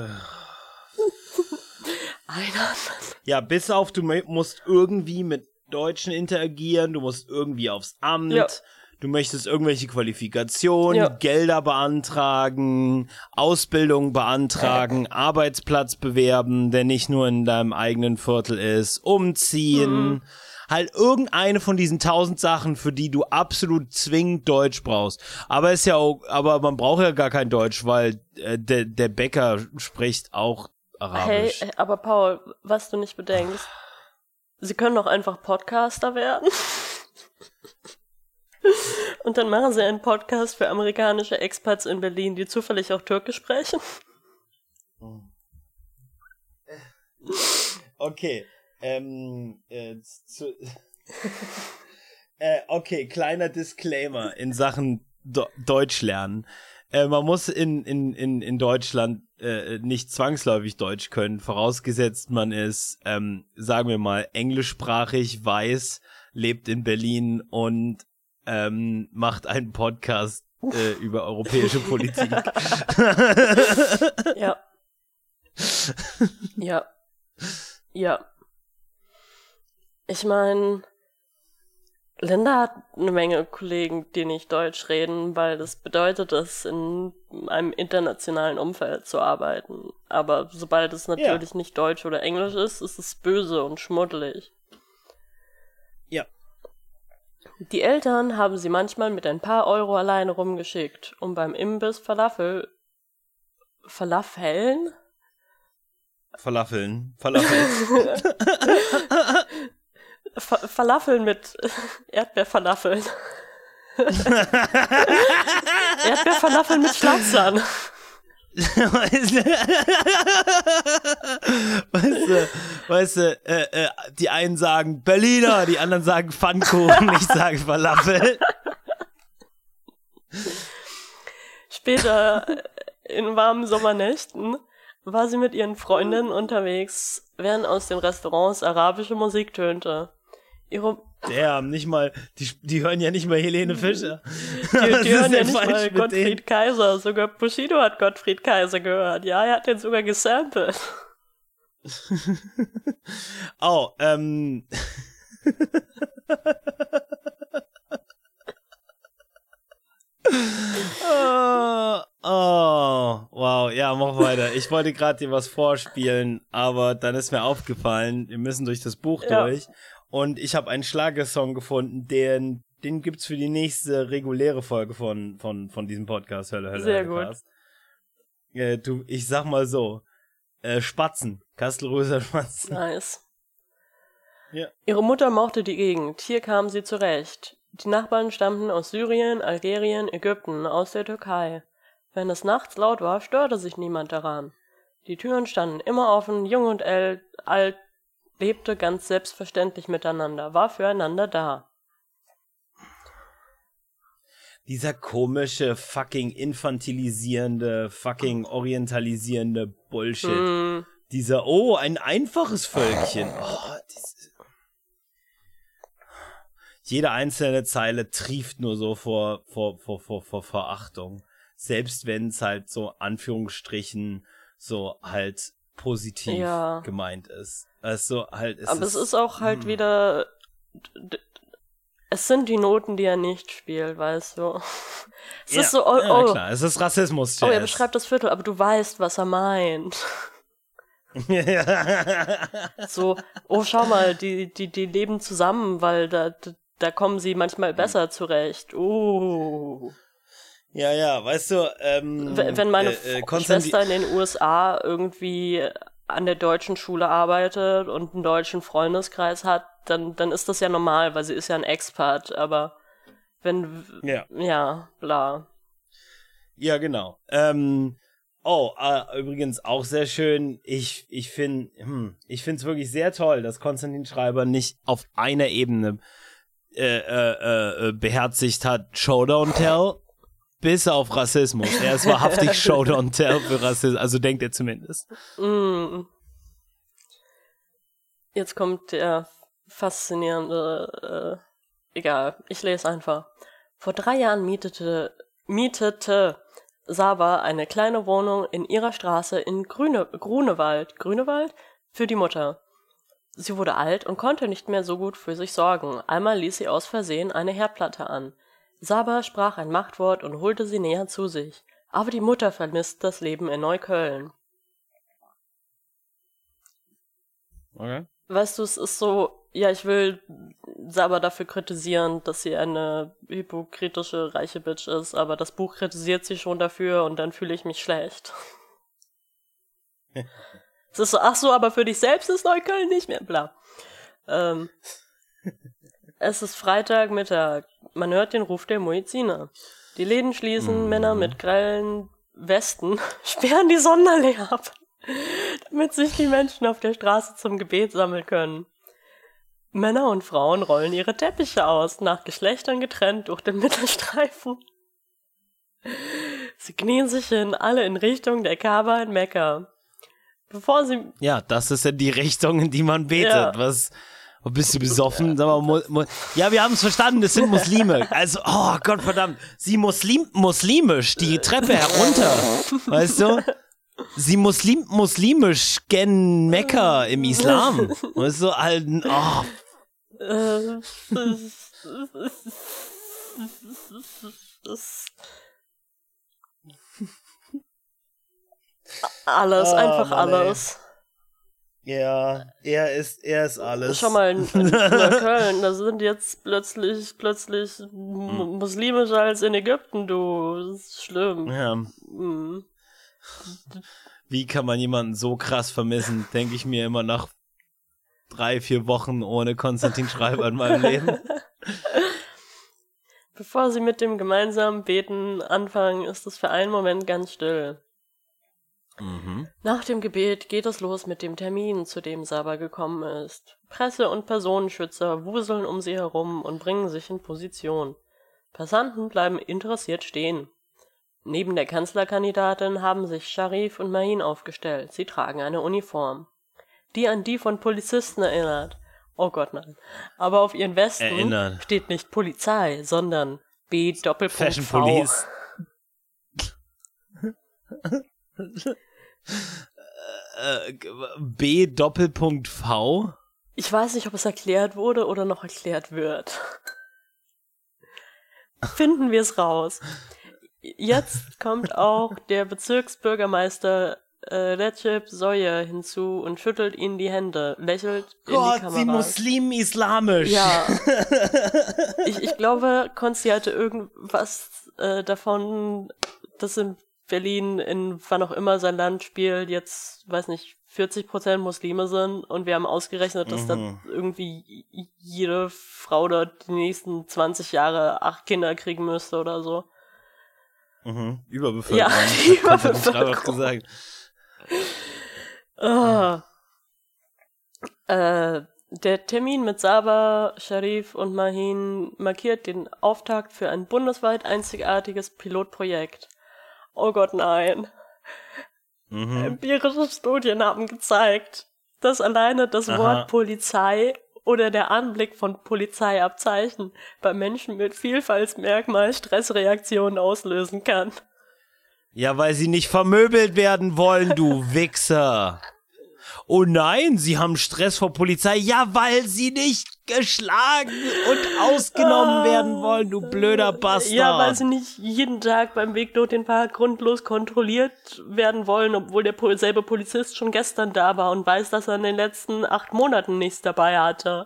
Einatmen. Ja, bis auf, du musst irgendwie mit Deutschen interagieren, du musst irgendwie aufs Amt, du möchtest irgendwelche Qualifikationen, Gelder beantragen, Ausbildung beantragen, Arbeitsplatz bewerben, der nicht nur in deinem eigenen Viertel ist, umziehen. Halt irgendeine von diesen 1000 Sachen, für die du absolut zwingend Deutsch brauchst. Aber man braucht ja gar kein Deutsch, weil der Bäcker spricht auch Arabisch. Hey, aber Paul, was du nicht bedenkst, sie können doch einfach Podcaster werden. Und dann machen sie einen Podcast für amerikanische Expats in Berlin, die zufällig auch Türkisch sprechen. Okay. Okay, kleiner Disclaimer in Sachen Deutsch lernen. Man muss in Deutschland nicht zwangsläufig Deutsch können, vorausgesetzt man ist, sagen wir mal, englischsprachig, weiß, lebt in Berlin und macht einen Podcast über europäische Politik. Ja. Ja. Ja. Ich meine, Linda hat eine Menge Kollegen, die nicht Deutsch reden, weil das bedeutet es, in einem internationalen Umfeld zu arbeiten. Aber sobald es natürlich nicht Deutsch oder Englisch ist, ist es böse und schmuddelig. Ja. Die Eltern haben sie manchmal mit ein paar Euro alleine rumgeschickt, um beim Imbiss Falafeln Falafeln mit Erdbeerfalafeln. Erdbeerfalafeln mit Schlagsahne. Weißt du, die einen sagen Berliner, die anderen sagen Pfannkuchen, ich sage Falafel. Später, in warmen Sommernächten, war sie mit ihren Freundinnen unterwegs, während aus den Restaurants arabische Musik tönte. Nicht mal, die hören ja nicht mal Helene Fischer. Die hören ja nicht mal Gottfried Kaiser. Sogar Bushido hat Gottfried Kaiser gehört. Ja, er hat den sogar gesampelt. Wow, ja, mach weiter. Ich wollte gerade dir was vorspielen, aber dann ist mir aufgefallen, wir müssen durch das Buch durch. Und ich habe einen Schlagersong gefunden, den gibt's für die nächste reguläre Folge von diesem Podcast. Hölle, sehr gut. Ich sag mal so, Spatzen, Kastelröser Spatzen. Nice. Ja. Ihre Mutter mochte die Gegend, hier kam sie zurecht. Die Nachbarn stammten aus Syrien, Algerien, Ägypten, aus der Türkei. Wenn es nachts laut war, störte sich niemand daran. Die Türen standen immer offen, jung und alt, lebte ganz selbstverständlich miteinander, war füreinander da. Dieser komische, fucking infantilisierende, fucking orientalisierende Bullshit. Dieser, ein einfaches Völkchen. Jede einzelne Zeile trieft nur so vor Verachtung. Selbst wenn es halt so Anführungsstrichen so halt positiv gemeint ist. Also halt, es ist auch halt wieder, es sind die Noten, die er nicht spielt, weißt du. Es ist so, klar, es ist Rassismus. Er beschreibt das Viertel, aber du weißt, was er meint. So, schau mal, die leben zusammen, weil da kommen sie manchmal besser zurecht. Ja, weißt du, wenn meine Schwester in den USA irgendwie an der deutschen Schule arbeitet und einen deutschen Freundeskreis hat, dann ist das ja normal, weil sie ist ja ein Expat, aber bla. Ja, genau. Übrigens auch sehr schön, ich finde es wirklich sehr toll, dass Konstantin Schreiber nicht auf einer Ebene beherzigt hat, Show Don't Tell, bis auf Rassismus. Er ist wahrhaftig Show Don't Tell für Rassismus, also denkt er zumindest. Jetzt kommt der faszinierende, egal, ich lese einfach. Vor 3 Jahren mietete Saba eine kleine Wohnung in ihrer Straße in Grunewald für die Mutter. Sie wurde alt und konnte nicht mehr so gut für sich sorgen. Einmal ließ sie aus Versehen eine Herdplatte an. Saba sprach ein Machtwort und holte sie näher zu sich. Aber die Mutter vermisst das Leben in Neukölln. Okay. Weißt du, es ist so, ja, ich will Saba dafür kritisieren, dass sie eine hypokritische, reiche Bitch ist, aber das Buch kritisiert sie schon dafür und dann fühle ich mich schlecht. Es ist so, ach so, aber für dich selbst ist Neukölln nicht mehr, bla. Es ist Freitagmittag. Man hört den Ruf der Muezziner. Die Läden schließen, Männer mit grellen Westen sperren die Sonderlee ab, damit sich die Menschen auf der Straße zum Gebet sammeln können. Männer und Frauen rollen ihre Teppiche aus, nach Geschlechtern getrennt durch den Mittelstreifen. Sie knien sich hin, alle in Richtung der Kaaba in Mekka. Bevor sie... Ja, das ist ja die Richtung, in die man betet. Ja. Was... Bist du besoffen? Sag mal, ja, wir haben es verstanden, es sind Muslime. Also, oh Gott verdammt, sie muslimisch die Treppe herunter. Weißt du? Sie muslimisch gen Mekka im Islam. Weißt du, alten, oh. Alles, Oh, einfach Mann, alles. Ja, er ist alles. Schau mal, in Neukölln, da sind jetzt plötzlich muslimischer als in Ägypten, du. Das ist schlimm. Ja. Mhm. Wie kann man jemanden so krass vermissen, denke ich mir immer nach 3-4 Wochen ohne Konstantin Schreiber in meinem Leben. Bevor sie mit dem gemeinsamen Beten anfangen, ist es für einen Moment ganz still. Mhm. Nach dem Gebet geht es los mit dem Termin, zu dem Saba gekommen ist. Presse- und Personenschützer wuseln um sie herum und bringen sich in Position. Passanten bleiben interessiert stehen. Neben der Kanzlerkandidatin haben sich Sharif und Mahin aufgestellt. Sie tragen eine Uniform, die an die von Polizisten erinnert. Oh Gott, nein. Aber auf ihren Westen steht nicht Polizei, sondern B-Doppelpunkt Fashion V. Police. B-Doppelpunkt V? Ich weiß nicht, ob es erklärt wurde oder noch erklärt wird. Finden wir es raus. Jetzt kommt auch der Bezirksbürgermeister Recep Soyer hinzu und schüttelt ihnen die Hände, lächelt in die Gott, Kamera. sie Muslim-islamisch. Ja. Ich glaube, Konsti hatte irgendwas davon, dass in Berlin, in wann auch immer sein Land spielt, jetzt, weiß nicht, 40% Muslime sind und wir haben ausgerechnet, dass dann irgendwie jede Frau dort die nächsten 20 Jahre 8 Kinder kriegen müsste oder so. Mhm. Überbevölkerung. Ja, Überbevölkerung. Gesagt. Der Termin mit Saba, Sharif und Mahin markiert den Auftakt für ein bundesweit einzigartiges Pilotprojekt. Oh Gott, nein. Empirische Studien haben gezeigt, dass alleine das Wort Polizei oder der Anblick von Polizeiabzeichen bei Menschen mit Vielfaltsmerkmal Stressreaktionen auslösen kann. Ja, weil sie nicht vermöbelt werden wollen, du Wichser. Oh nein, sie haben Stress vor Polizei. Ja, weil sie nicht geschlagen und ausgenommen werden wollen, du blöder Bastard. Ja, weil sie nicht jeden Tag beim Weg durch den Park grundlos kontrolliert werden wollen, obwohl der selbe Polizist schon gestern da war und weiß, dass er in den letzten 8 Monaten nichts dabei hatte.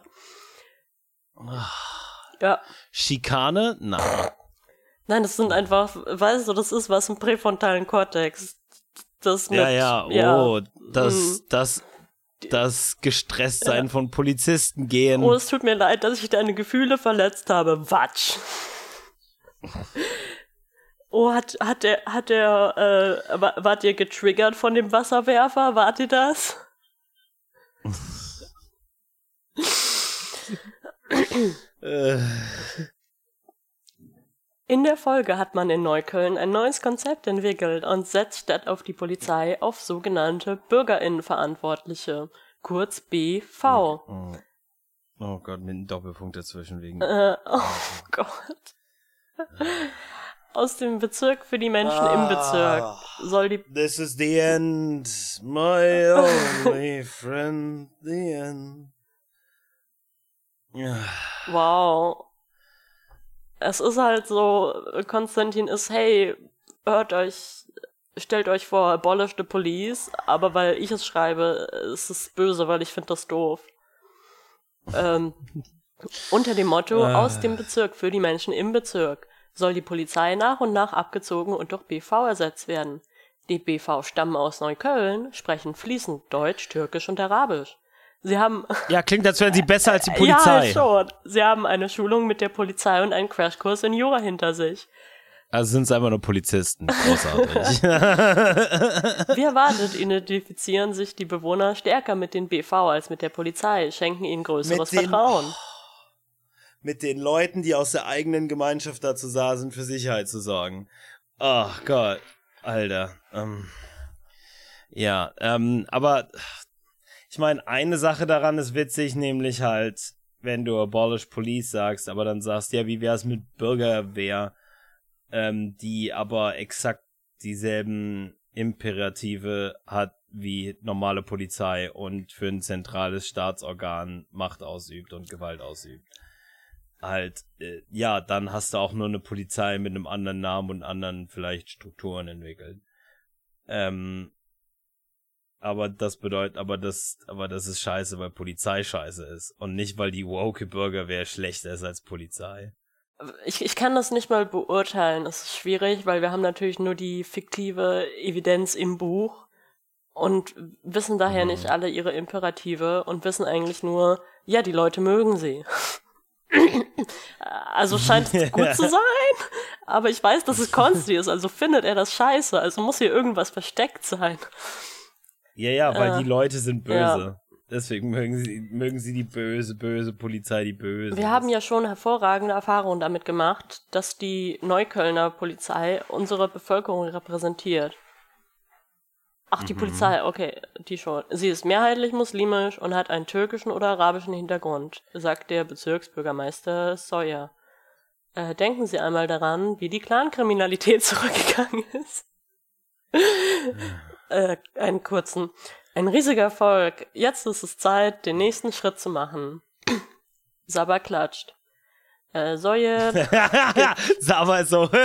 Ja. Schikane? Na. Nein, das sind einfach, weißt du, das ist was im präfrontalen Kortex. Das mit, das Gestresstsein von Polizisten gehen. Oh, es tut mir leid, dass ich deine Gefühle verletzt habe. Watsch. Oh, wart ihr getriggert von dem Wasserwerfer? Wart ihr das? In der Folge hat man in Neukölln ein neues Konzept entwickelt und setzt statt auf die Polizei auf sogenannte BürgerInnenverantwortliche, kurz BV. Oh Gott, mit einem Doppelpunkt dazwischen wegen. Oh Gott. Aus dem Bezirk für die Menschen im Bezirk soll die... This is the end, my only friend, the end. Wow. Es ist halt so, Konstantin ist, hey, stellt euch vor, abolish the police, aber weil ich es schreibe, ist es böse, weil ich finde das doof. Unter dem Motto, aus dem Bezirk für die Menschen im Bezirk, soll die Polizei nach und nach abgezogen und durch BV ersetzt werden. Die BV stammen aus Neukölln, sprechen fließend Deutsch, Türkisch und Arabisch. Sie haben... Ja, klingt, als wären sie besser als die Polizei. Ja, schon. Sie haben eine Schulung mit der Polizei und einen Crashkurs in Jura hinter sich. Also sind es einfach nur Polizisten. Großartig. Wie erwartet, identifizieren sich die Bewohner stärker mit den BV als mit der Polizei, schenken ihnen größeres Vertrauen. Mit den Leuten, die aus der eigenen Gemeinschaft dazu saßen, für Sicherheit zu sorgen. Ach Gott, Alter. Aber ich meine, eine Sache daran ist witzig, nämlich halt, wenn du abolish police sagst, aber dann sagst, ja, wie wär's mit Bürgerwehr, die aber exakt dieselben Imperative hat wie normale Polizei und für ein zentrales Staatsorgan Macht ausübt und Gewalt ausübt. Halt, dann hast du auch nur eine Polizei mit einem anderen Namen und anderen vielleicht Strukturen entwickelt. Aber das ist scheiße, weil Polizei scheiße ist und nicht, weil die woke Bürgerwehr schlechter ist als Polizei. Ich kann das nicht mal beurteilen. Es ist schwierig, weil wir haben natürlich nur die fiktive Evidenz im Buch und wissen daher nicht alle ihre Imperative und wissen eigentlich nur, ja, die Leute mögen sie. Also scheint es gut zu sein, aber ich weiß, dass es Konsti ist, also findet er das scheiße, also muss hier irgendwas versteckt sein. Ja, weil die Leute sind böse. Ja. Deswegen mögen sie die böse Polizei, die böse. Wir haben ja schon hervorragende Erfahrungen damit gemacht, dass die Neuköllner Polizei unsere Bevölkerung repräsentiert. Ach, die Polizei, okay, die schon. Sie ist mehrheitlich muslimisch und hat einen türkischen oder arabischen Hintergrund, sagt der Bezirksbürgermeister Sawyer. Denken Sie einmal daran, wie die Clankriminalität zurückgegangen ist. Einen kurzen. Ein riesiger Erfolg. Jetzt ist es Zeit, den nächsten Schritt zu machen. Sabah klatscht. Sawyer... Sabah ist so...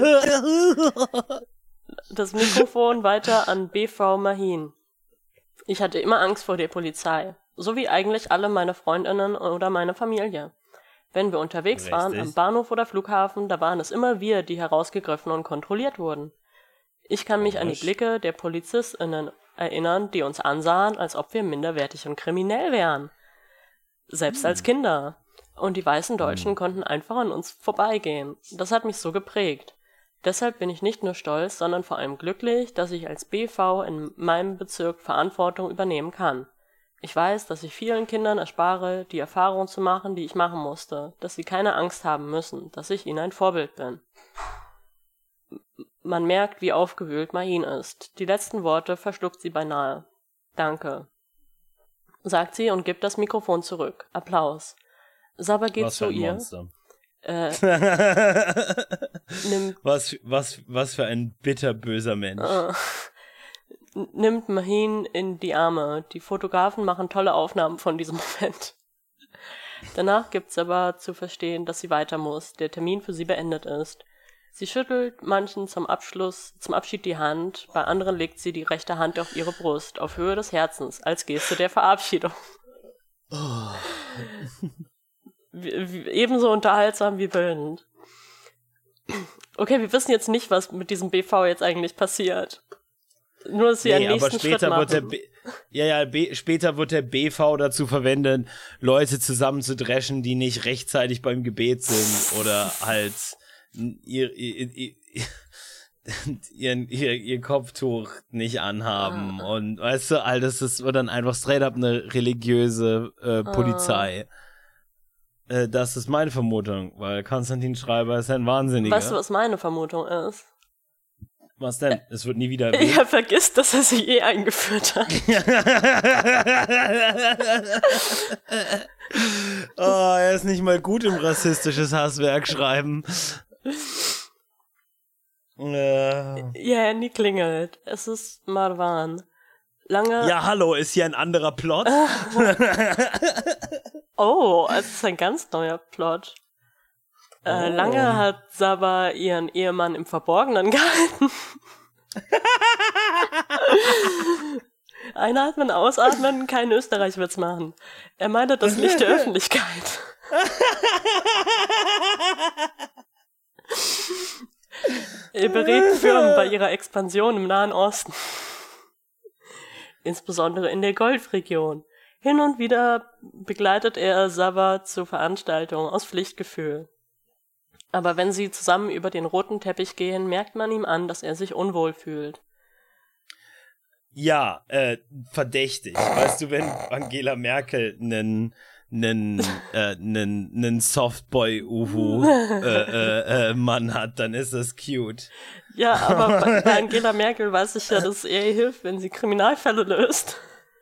Das Mikrofon weiter an BV Mahin. Ich hatte immer Angst vor der Polizei. So wie eigentlich alle meine Freundinnen oder meine Familie. Wenn wir unterwegs waren, am Bahnhof oder Flughafen, da waren es immer wir, die herausgegriffen und kontrolliert wurden. Ich kann mich an die Blicke der PolizistInnen erinnern, die uns ansahen, als ob wir minderwertig und kriminell wären. Selbst als Kinder. Und die weißen Deutschen konnten einfach an uns vorbeigehen. Das hat mich so geprägt. Deshalb bin ich nicht nur stolz, sondern vor allem glücklich, dass ich als BV in meinem Bezirk Verantwortung übernehmen kann. Ich weiß, dass ich vielen Kindern erspare, die Erfahrung zu machen, die ich machen musste, dass sie keine Angst haben müssen, dass ich ihnen ein Vorbild bin. Man merkt, wie aufgewühlt Mahin ist. Die letzten Worte verschluckt sie beinahe. Danke, sagt sie und gibt das Mikrofon zurück. Applaus. Sabah geht zu ihr. Was für ein bitterböser Mensch. Nimmt Mahin in die Arme. Die Fotografen machen tolle Aufnahmen von diesem Moment. Danach gibt's aber zu verstehen, dass sie weiter muss, der Termin für sie beendet ist. Sie schüttelt manchen zum Abschied die Hand, bei anderen legt sie die rechte Hand auf ihre Brust, auf Höhe des Herzens, als Geste der Verabschiedung. Oh. Ebenso unterhaltsam wie bildend. Okay, wir wissen jetzt nicht, was mit diesem BV jetzt eigentlich passiert. Nur, dass sie einen nächsten Schritt machen. Später wird der BV dazu verwendet, Leute zusammenzudreschen, die nicht rechtzeitig beim Gebet sind oder halt ihr Kopftuch nicht anhaben. Und weißt du, all das wird dann einfach straight up eine religiöse Polizei. Das ist meine Vermutung, weil Konstantin Schreiber ist ein Wahnsinniger. Weißt du, was meine Vermutung ist? Was denn? Es wird nie wieder erwähnt. Er vergisst, dass er sie eh eingeführt hat. Er ist nicht mal gut im rassistisches Hasswerk schreiben. Ihr Handy klingelt. Es ist Marwan. Ja, hallo, ist hier ein anderer Plot? Oh, es ist ein ganz neuer Plot. Lange hat Sabah ihren Ehemann im Verborgenen gehalten. Einatmen, ausatmen, keinen Österreich-Witz machen. Er meinte das nicht der Öffentlichkeit. Er berät Firmen bei ihrer Expansion im Nahen Osten. Insbesondere in der Golfregion. Hin und wieder begleitet er Sabah zu Veranstaltungen aus Pflichtgefühl. Aber wenn sie zusammen über den roten Teppich gehen, merkt man ihm an, dass er sich unwohl fühlt. Ja, verdächtig. Weißt du, wenn Angela Merkel einen Softboy-Uhu-Mann hat, dann ist das cute. Ja, aber bei Angela Merkel weiß ich ja, dass es eher hilft, wenn sie Kriminalfälle löst.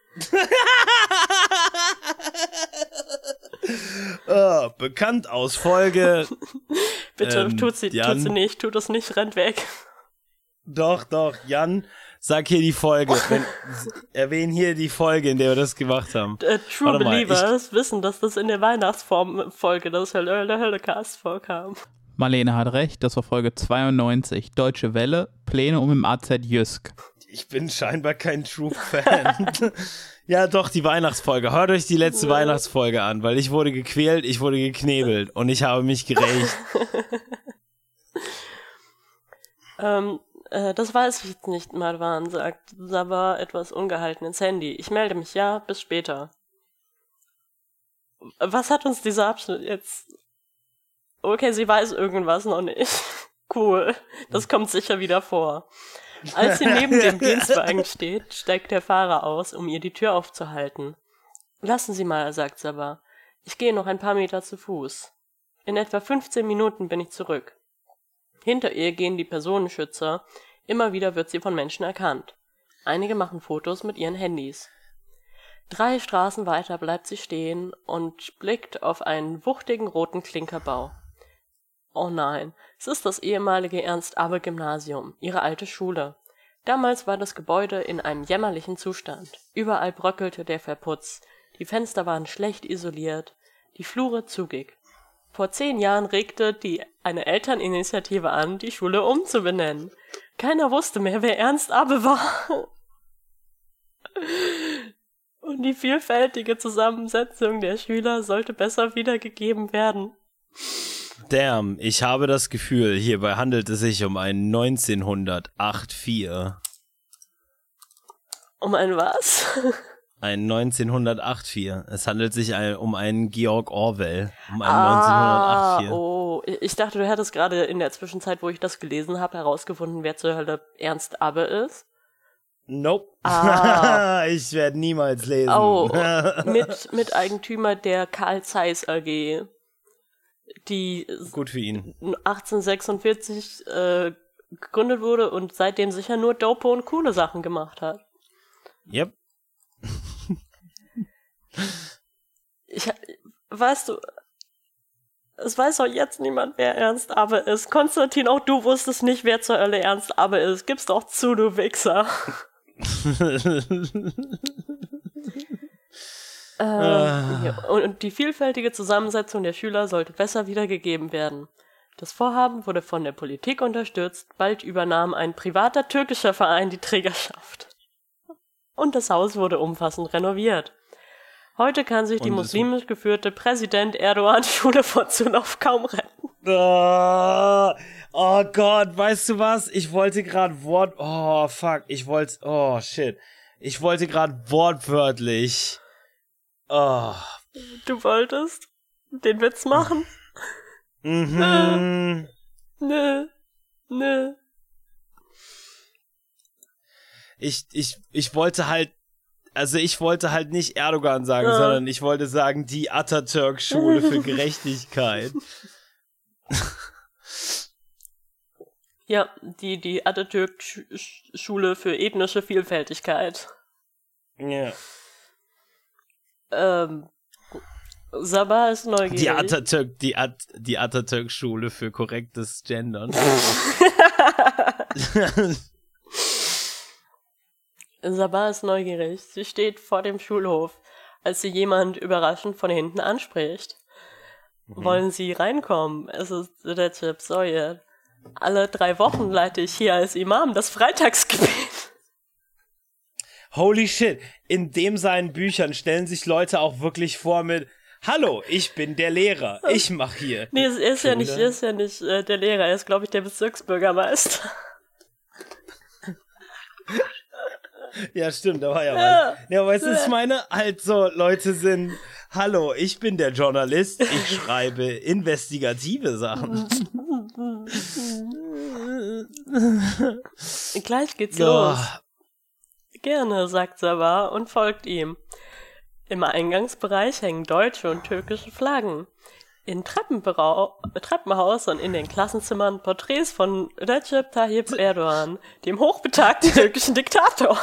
Bekannt aus Folge. Bitte, tut sie nicht, tut es nicht, rennt weg. Doch, Jan, sag hier die Folge. Erwähn hier die Folge, in der wir das gemacht haben. True Believers wissen, dass das in der Weihnachtsfolge, das Hölle-Cast vorkam. Marlene hat recht, das war Folge 92. Deutsche Welle, Pläne im AZ Jüsk. Ich bin scheinbar kein True-Fan. Ja, doch, die Weihnachtsfolge. Hört euch die letzte Weihnachtsfolge an, weil ich wurde gequält, ich wurde geknebelt und ich habe mich gerächt. Das weiß ich jetzt nicht, Marwan sagt Sabah etwas ungehalten ins Handy. Ich melde mich, ja, bis später. Was hat uns dieser Abschnitt jetzt... Okay, sie weiß irgendwas noch nicht. Cool, das kommt sicher wieder vor. Als sie neben dem Dienstwagen steht, steigt der Fahrer aus, um ihr die Tür aufzuhalten. Lassen Sie mal, sagt Sabah. Ich gehe noch ein paar Meter zu Fuß. In etwa 15 Minuten bin ich zurück. Hinter ihr gehen die Personenschützer. Immer wieder wird sie von Menschen erkannt. Einige machen Fotos mit ihren Handys. 3 Straßen weiter bleibt sie stehen und blickt auf einen wuchtigen roten Klinkerbau. Oh nein, es ist das ehemalige Ernst-Abbe-Gymnasium, ihre alte Schule. Damals war das Gebäude in einem jämmerlichen Zustand. Überall bröckelte der Verputz, die Fenster waren schlecht isoliert, die Flure zugig. Vor 10 Jahren regte eine Elterninitiative an, die Schule umzubenennen. Keiner wusste mehr, wer Ernst Abbe war. Und die vielfältige Zusammensetzung der Schüler sollte besser wiedergegeben werden. Damn, ich habe das Gefühl, hierbei handelt es sich um ein 1984. Um ein was? Ein 1984. Es handelt sich um einen George Orwell. Um einen 1984. Oh, ich dachte, du hättest gerade in der Zwischenzeit, wo ich das gelesen habe, herausgefunden, wer zur Hölle Ernst Abbe ist. Nope. Ich werde niemals lesen. Oh, mit Eigentümer der Carl Zeiss AG. Die gut für ihn 1846 gegründet wurde und seitdem sicher nur dope und coole Sachen gemacht hat. Yep. Weißt du, es weiß doch jetzt niemand, wer Ernst Abbe ist. Konstantin, auch du wusstest nicht, wer zur Hölle Ernst Abbe ist. Gib's doch zu, du Wichser. Und die vielfältige Zusammensetzung der Schüler sollte besser wiedergegeben werden. Das Vorhaben wurde von der Politik unterstützt, bald übernahm ein privater türkischer Verein die Trägerschaft. Und das Haus wurde umfassend renoviert. Heute kann sich die muslimisch geführte Präsident Erdogan-Schule vor Zulauf kaum retten. Oh Gott, weißt du was? Ich wollte gerade wortwörtlich... Oh. Du wolltest den Witz machen? Mhm. Nö. Ich wollte halt nicht Erdogan sagen, sondern ich wollte sagen, die Atatürk-Schule für Gerechtigkeit. Ja, die Atatürk-Schule für ethnische Vielfältigkeit. Ja. Sabah ist neugierig. Die Atatürk-Schule für korrektes Gendern. Sabah ist neugierig. Sie steht vor dem Schulhof. als sie jemand überraschend von hinten anspricht. Wollen Sie reinkommen? Es ist Recep Soyer. Alle 3 Wochen leite ich hier als Imam das Freitagsgebet. Holy shit, in seinen Büchern stellen sich Leute auch wirklich vor mit Hallo, ich bin der Lehrer, ich mach hier. Nee, er ist ja nicht der Lehrer, er ist, glaube ich, der Bezirksbürgermeister. Ja, stimmt, da war ja was. Ja, aber weißt du, ich meine, halt so, Leute sind, hallo, ich bin der Journalist, ich schreibe investigative Sachen. Gleich geht's los. Gerne, sagt Sabah und folgt ihm. Im Eingangsbereich hängen deutsche und türkische Flaggen. Im Treppenhaus und in den Klassenzimmern Porträts von Recep Tayyip Erdoğan, dem hochbetagten türkischen Diktator.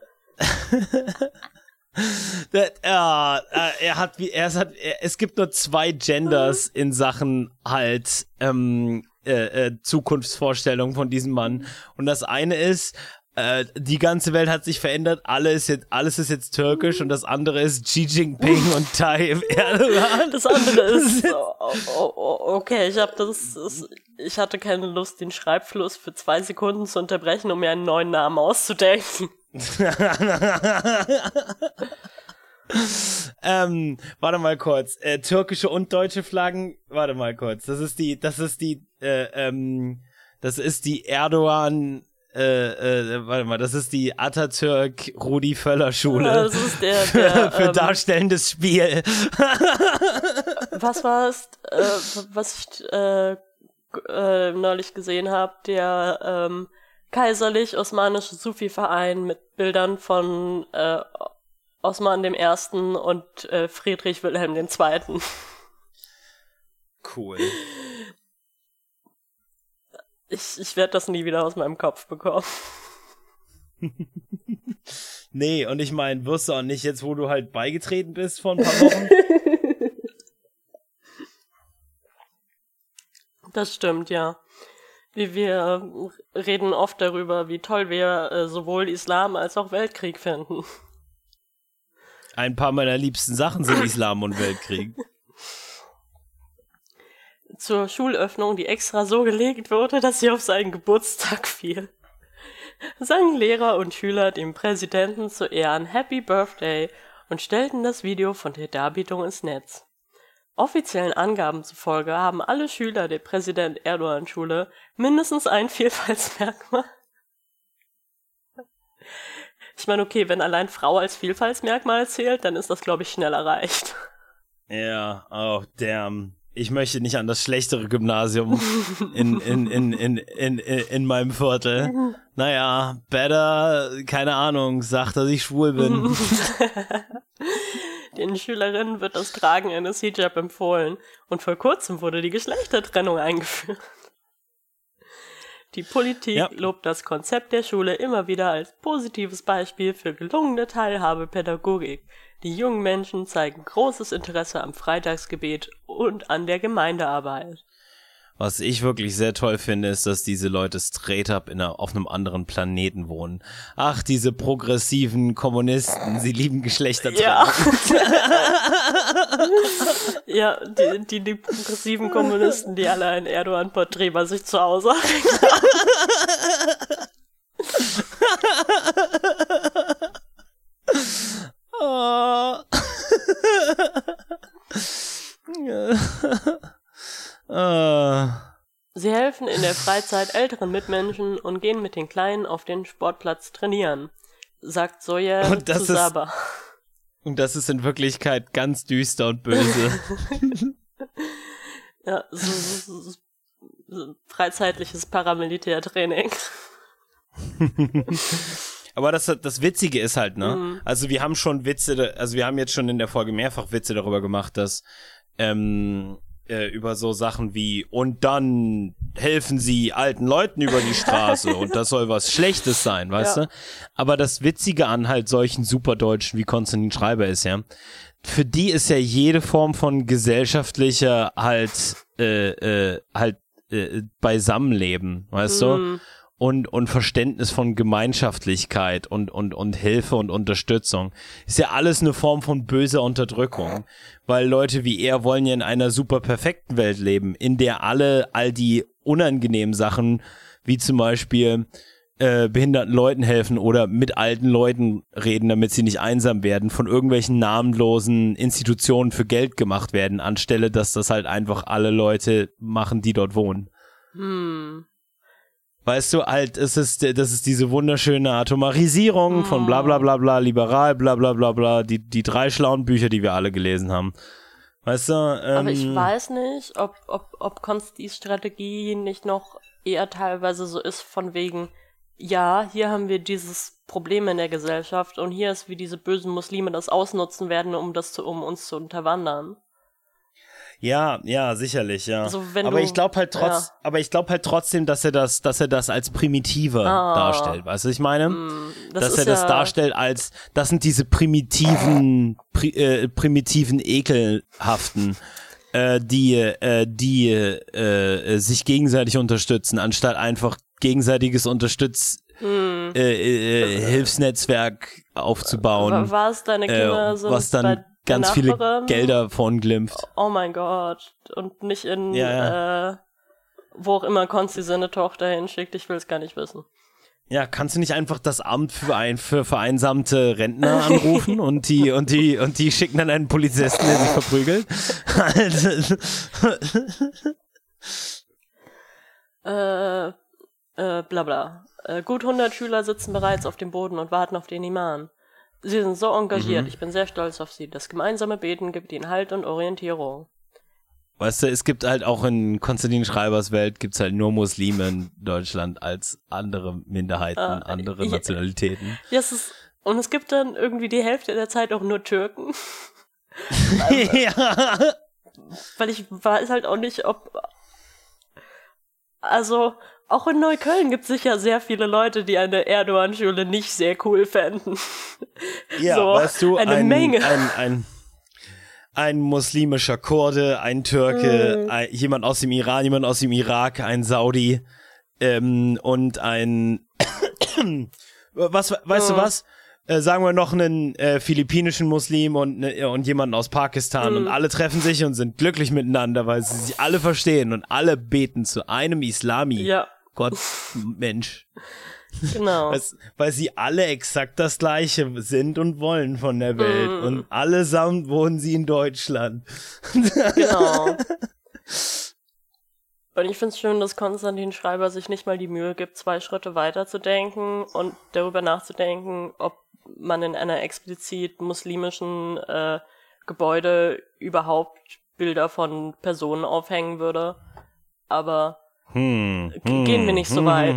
Es gibt nur 2 Genders in Sachen halt Zukunftsvorstellungen von diesem Mann. Und das eine ist, die ganze Welt hat sich verändert, alles ist jetzt türkisch, und das andere ist Xi Jinping und Tayyip Erdoğan. Das andere ist, okay, ich hatte keine Lust, den Schreibfluss für 2 Sekunden zu unterbrechen, um mir einen neuen Namen auszudenken. Warte mal kurz, türkische und deutsche Flaggen, warte mal kurz, das ist die Erdoğan, das ist die Atatürk-Rudi-Völler-Schule. Das ist der für darstellendes Spiel. Was war es, was ich neulich gesehen habe? Der kaiserlich-osmanische Sufi-Verein mit Bildern von Osman I. und Friedrich Wilhelm II. Cool. Ich werde das nie wieder aus meinem Kopf bekommen. Nee, und ich meine, wirst du auch nicht jetzt, wo du halt beigetreten bist vor ein paar Wochen? Das stimmt, ja. Wir reden oft darüber, wie toll wir sowohl Islam als auch Weltkrieg finden. Ein paar meiner liebsten Sachen sind Islam und Weltkrieg. Zur Schulöffnung, die extra so gelegt wurde, dass sie auf seinen Geburtstag fiel, sangen Lehrer und Schüler dem Präsidenten zu Ehren Happy Birthday und stellten das Video von der Darbietung ins Netz. Offiziellen Angaben zufolge haben alle Schüler der Präsident Erdoğan-Schule mindestens ein Vielfaltsmerkmal. Ich meine, okay, wenn allein Frau als Vielfaltsmerkmal zählt, dann ist das, glaube ich, schnell erreicht. Ja, oh, damn. Ich möchte nicht an das schlechtere Gymnasium in meinem Viertel. Naja, better, keine Ahnung, sagt, dass ich schwul bin. Den Schülerinnen wird das Tragen eines Hijab empfohlen und vor kurzem wurde die Geschlechtertrennung eingeführt. Die Politik lobt das Konzept der Schule immer wieder als positives Beispiel für gelungene Teilhabepädagogik. Die jungen Menschen zeigen großes Interesse am Freitagsgebet und an der Gemeindearbeit. Was ich wirklich sehr toll finde, ist, dass diese Leute straight up auf einem anderen Planeten wohnen. Ach, diese progressiven Kommunisten, sie lieben Geschlechtertrennung. Ja, die progressiven Kommunisten, die alle ein Erdoğan-Porträt bei sich zu Hause Sie helfen in der Freizeit älteren Mitmenschen und gehen mit den Kleinen auf den Sportplatz trainieren, sagt Soyer zu Sabah. Und das ist in Wirklichkeit ganz düster und böse. Ja, so freizeitliches Paramilitärtraining. Aber das Witzige ist halt, ne? Also wir haben schon wir haben jetzt schon in der Folge mehrfach Witze darüber gemacht, dass über so Sachen wie und dann helfen sie alten Leuten über die Straße und das soll was Schlechtes sein, weißt du? Aber das Witzige an halt solchen Superdeutschen wie Konstantin Schreiber ist ja, für die ist ja jede Form von gesellschaftlicher Beisammenleben, weißt du? und Verständnis von Gemeinschaftlichkeit und Hilfe und Unterstützung. Ist ja alles eine Form von böser Unterdrückung, weil Leute wie er wollen ja in einer super perfekten Welt leben, in der all die unangenehmen Sachen, wie zum Beispiel behinderten Leuten helfen oder mit alten Leuten reden, damit sie nicht einsam werden, von irgendwelchen namenlosen Institutionen für Geld gemacht werden, anstelle, dass das halt einfach alle Leute machen, die dort wohnen. Weißt du, halt, das ist diese wunderschöne Atomarisierung von bla bla bla bla, liberal, bla bla bla bla, die 3 schlauen Bücher, die wir alle gelesen haben. Weißt du? Aber ich weiß nicht, ob Konstis Strategie nicht noch eher teilweise so ist von wegen, ja, hier haben wir dieses Problem in der Gesellschaft und hier ist, wie diese bösen Muslime das ausnutzen werden, um uns zu unterwandern. Ja, sicherlich, ja. Also aber ich glaube halt trotzdem, dass er das als Primitive darstellt. Weißt du, was ich meine? Dass er das darstellt als, das sind diese primitiven, ekelhaften, die sich gegenseitig unterstützen, anstatt einfach gegenseitiges Hilfsnetzwerk aufzubauen. Was deine Kinder sind was dann ganz viele Gelder von glimpft. Oh mein Gott. Und nicht in, wo auch immer Konsti seine Tochter hinschickt, ich will es gar nicht wissen. Ja, kannst du nicht einfach das Amt für vereinsamte Rentner anrufen und die schicken dann einen Polizisten, der sie verprügelt? Bla bla. Gut 100 Schüler sitzen bereits auf dem Boden und warten auf den Imam. Sie sind so engagiert, ich bin sehr stolz auf sie. Das gemeinsame Beten gibt ihnen Halt und Orientierung. Weißt du, es gibt halt auch in Konstantin Schreibers Welt gibt's halt nur Muslime in Deutschland als andere Minderheiten, andere Nationalitäten. Ja, und es gibt dann irgendwie die Hälfte der Zeit auch nur Türken. Ja. Weil ich weiß halt auch nicht, also auch in Neukölln gibt es sicher sehr viele Leute, die eine Erdogan-Schule nicht sehr cool fänden. Ja, so, weißt du, eine Menge. Ein muslimischer Kurde, ein Türke, jemand aus dem Iran, jemand aus dem Irak, ein Saudi und ein weißt du was? Sagen wir noch einen philippinischen Muslim und jemanden aus Pakistan und alle treffen sich und sind glücklich miteinander, weil sie sich alle verstehen und alle beten zu einem Islami. Ja. Gott, Mensch. Genau. Weil sie alle exakt das Gleiche sind und wollen von der Welt. Und allesamt wohnen sie in Deutschland. Genau. Und ich finde es schön, dass Konstantin Schreiber sich nicht mal die Mühe gibt, 2 Schritte weiter zu denken und darüber nachzudenken, ob man in einer explizit muslimischen Gebäude überhaupt Bilder von Personen aufhängen würde. Aber gehen wir nicht so weit.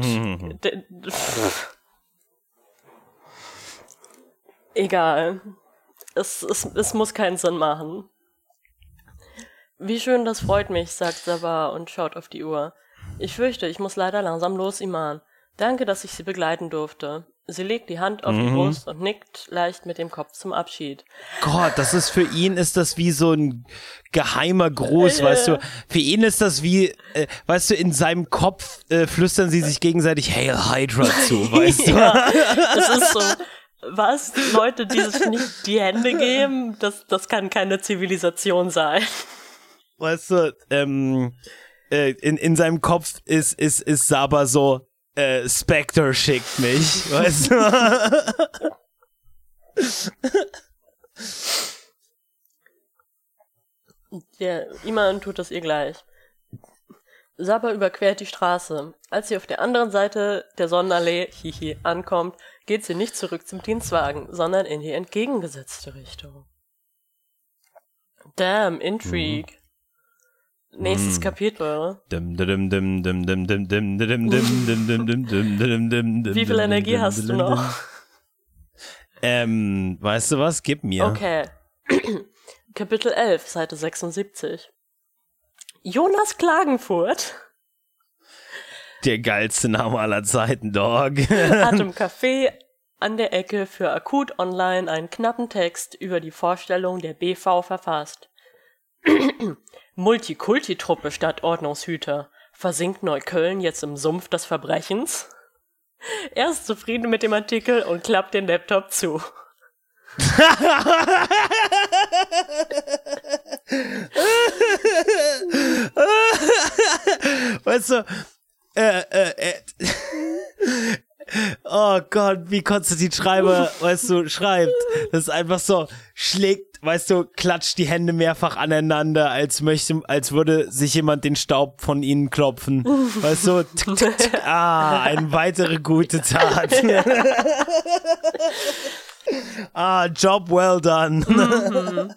Egal. Es muss keinen Sinn machen. Wie schön, das freut mich, sagt Sabah und schaut auf die Uhr. Ich fürchte, ich muss leider langsam los, Iman. Danke, dass ich Sie begleiten durfte. Sie legt die Hand auf die Brust und nickt leicht mit dem Kopf zum Abschied. Gott, das ist für ihn ist das wie so ein geheimer Gruß, weißt du. Für ihn ist das wie, weißt du, in seinem Kopf flüstern sie sich gegenseitig Hail Hydra zu, weißt du. Ja, das ist so. Was? Leute, die sich nicht die Hände geben, das kann keine Zivilisation sein. Weißt du, in seinem Kopf ist Sabah so, Spectre schickt mich, weißt du? Ja, Iman tut das ihr gleich. Sabah überquert die Straße. Als sie auf der anderen Seite der Sonnenallee, ankommt, geht sie nicht zurück zum Dienstwagen, sondern in die entgegengesetzte Richtung. Damn, Intrigue. Nächstes Kapitel. Wie viel Energie hast du noch? Weißt du was? Gib mir. Okay. Kapitel 11, Seite 76. Jonas Klagenfurt. Der geilste Name aller Zeiten, Dog. Hat im Café an der Ecke für Akut Online einen knappen Text über die Vorstellung der BV verfasst. Multikulti-Truppe statt Ordnungshüter. Versinkt Neukölln jetzt im Sumpf des Verbrechens? Er ist zufrieden mit dem Artikel und klappt den Laptop zu. Weißt du, oh Gott, wie Konstantin Schreiber, weißt du, schreibt. Das ist einfach so, schlägt, weißt du, klatscht die Hände mehrfach aneinander, als würde sich jemand den Staub von ihnen klopfen. Weißt du, tick, tick, tick, eine weitere gute Tat. Job well done.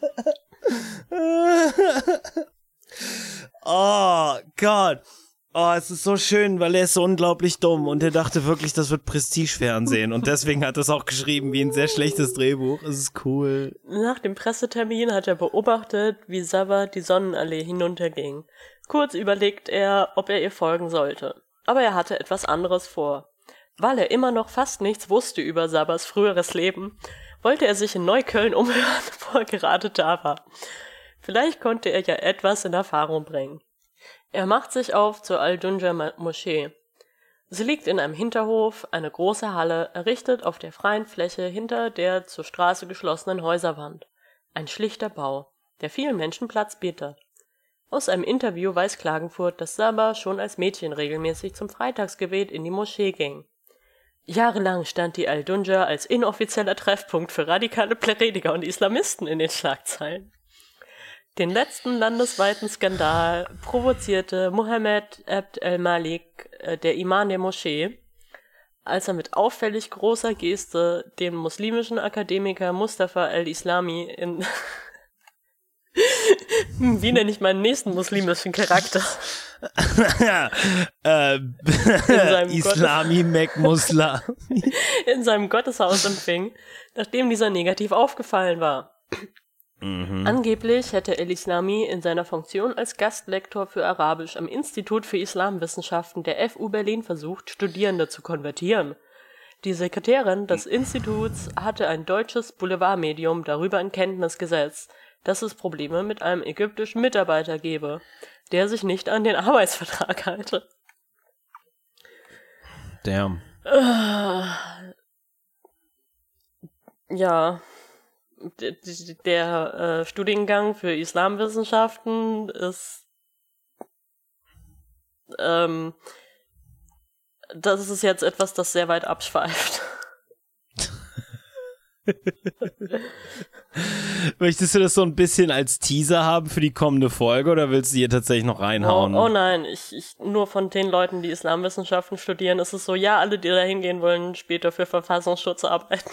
Oh Gott. Oh, es ist so schön, weil er ist so unglaublich dumm und er dachte wirklich, das wird Prestigefernsehen und deswegen hat er es auch geschrieben wie ein sehr schlechtes Drehbuch. Es ist cool. Nach dem Pressetermin hat er beobachtet, wie Saba die Sonnenallee hinunterging. Kurz überlegt er, ob er ihr folgen sollte. Aber er hatte etwas anderes vor. Weil er immer noch fast nichts wusste über Sabas früheres Leben, wollte er sich in Neukölln umhören, wo er gerade da war. Vielleicht konnte er ja etwas in Erfahrung bringen. Er macht sich auf zur Al-Dunja-Moschee. Sie liegt in einem Hinterhof, eine große Halle, errichtet auf der freien Fläche hinter der zur Straße geschlossenen Häuserwand. Ein schlichter Bau, der vielen Menschen Platz bietet. Aus einem Interview weiß Klagenfurt, dass Saba schon als Mädchen regelmäßig zum Freitagsgebet in die Moschee ging. Jahrelang stand die Al-Dunja als inoffizieller Treffpunkt für radikale Prediger und Islamisten in den Schlagzeilen. Den letzten landesweiten Skandal provozierte Mohammed Abd el-Malik, der Imam der Moschee, als er mit auffällig großer Geste den muslimischen Akademiker Mustafa al-Islami in wie nenne ich meinen nächsten muslimischen Charakter? Islami Mekmusla. In seinem Gotteshaus empfing, nachdem dieser negativ aufgefallen war. Angeblich hätte El-Islami in seiner Funktion als Gastlektor für Arabisch am Institut für Islamwissenschaften der FU Berlin versucht, Studierende zu konvertieren. Die Sekretärin des Instituts hatte ein deutsches Boulevardmedium darüber in Kenntnis gesetzt, dass es Probleme mit einem ägyptischen Mitarbeiter gebe, der sich nicht an den Arbeitsvertrag halte. Damn. Ja. Der Studiengang für Islamwissenschaften ist das ist jetzt etwas, das sehr weit abschweift. Möchtest du das so ein bisschen als Teaser haben für die kommende Folge oder willst du hier tatsächlich noch reinhauen? Oh nein, ich nur von den Leuten, die Islamwissenschaften studieren, ist es so, ja, alle, die da hingehen wollen, später für Verfassungsschutz arbeiten.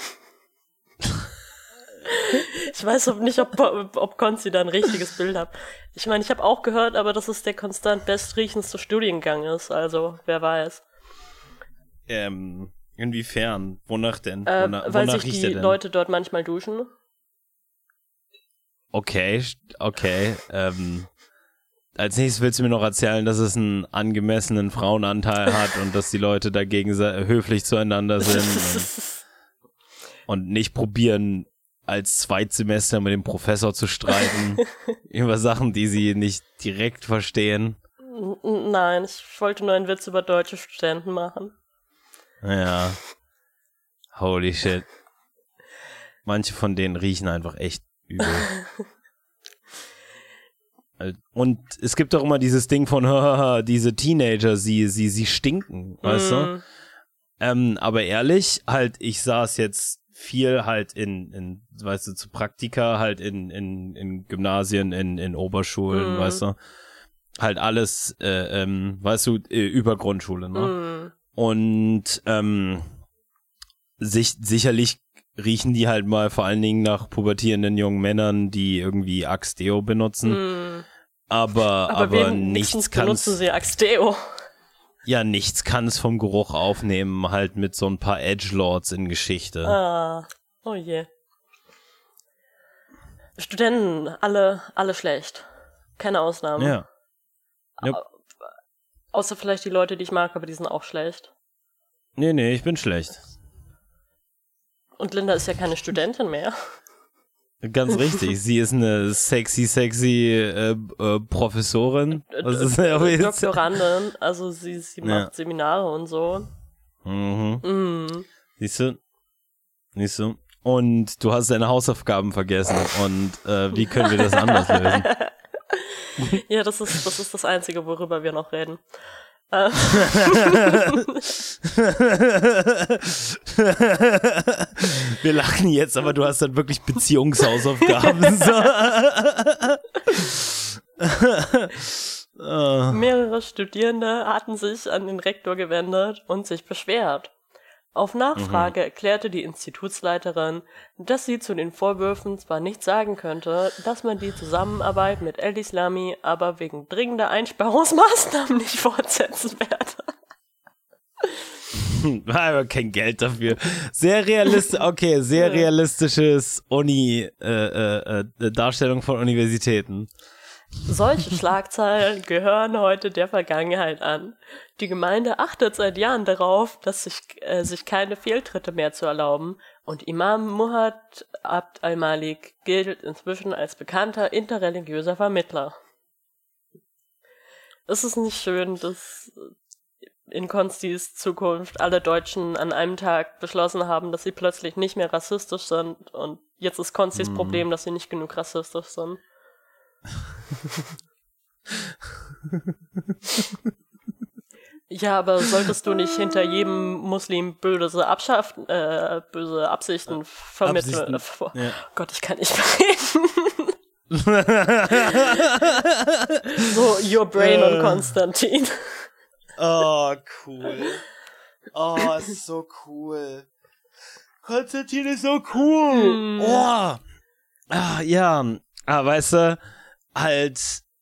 Ich weiß nicht, ob Konzi da ein richtiges Bild hat. Ich meine, ich habe auch gehört, aber dass es der konstant bestriechendste Studiengang ist, also wer weiß. Inwiefern? Wonach denn? Weil sich die Leute dort manchmal duschen. Okay. Als nächstes willst du mir noch erzählen, dass es einen angemessenen Frauenanteil hat und dass die Leute dagegen höflich zueinander sind und nicht probieren, als Zweitsemester mit dem Professor zu streiten über Sachen, die sie nicht direkt verstehen. Nein, ich wollte nur einen Witz über deutsche Studenten machen. Ja. Holy shit. Manche von denen riechen einfach echt übel. Und es gibt doch immer dieses Ding von, diese Teenager, sie stinken, weißt du? Aber ehrlich, halt, ich saß jetzt viel halt in weißt du, zu Praktika, halt in Gymnasien, in Oberschulen, weißt du? Halt alles, weißt du, über Grundschule, ne? Und sicherlich riechen die halt mal vor allen Dingen nach pubertierenden jungen Männern, die irgendwie Axe Deo benutzen. Aber nichts kann benutzen sie Axe Deo. Ja, nichts kann es vom Geruch aufnehmen, halt mit so ein paar Edgelords in Geschichte. Oh je. Studenten, alle schlecht. Keine Ausnahme. Ja. Nope. Außer vielleicht die Leute, die ich mag, aber die sind auch schlecht. Nee, ich bin schlecht. Und Linda ist ja keine Studentin mehr. Ganz richtig, sie ist eine sexy Professorin. Doktorandin, also sie macht Seminare und so. Siehst du? Und du hast deine Hausaufgaben vergessen. Und wie können wir das anders lösen? Ja, das ist das Einzige, worüber wir noch reden. Wir lachen jetzt, aber du hast dann wirklich Beziehungshausaufgaben. Mehrere Studierende hatten sich an den Rektor gewendet und sich beschwert. Auf Nachfrage erklärte die Institutsleiterin, dass sie zu den Vorwürfen zwar nicht sagen könnte, dass man die Zusammenarbeit mit El-Islami aber wegen dringender Einsparungsmaßnahmen nicht fortsetzen werde. Aber kein Geld dafür. Sehr realistisches Darstellung von Universitäten. Solche Schlagzeilen gehören heute der Vergangenheit an. Die Gemeinde achtet seit Jahren darauf, dass sich keine Fehltritte mehr zu erlauben, und Imam Muhammad Abd al-Malik gilt inzwischen als bekannter interreligiöser Vermittler. Ist es nicht schön, dass in Konstis Zukunft alle Deutschen an einem Tag beschlossen haben, dass sie plötzlich nicht mehr rassistisch sind, und jetzt ist Konstis Problem, dass sie nicht genug rassistisch sind? Ja, aber solltest du nicht hinter jedem Muslim böse Absichten vermitteln? Ja. Gott, ich kann nicht mehr reden. So, your brain on Konstantin. Oh, cool. Oh, es ist so cool. Konstantin ist so cool. Oh. Ja. Weißt du, halt,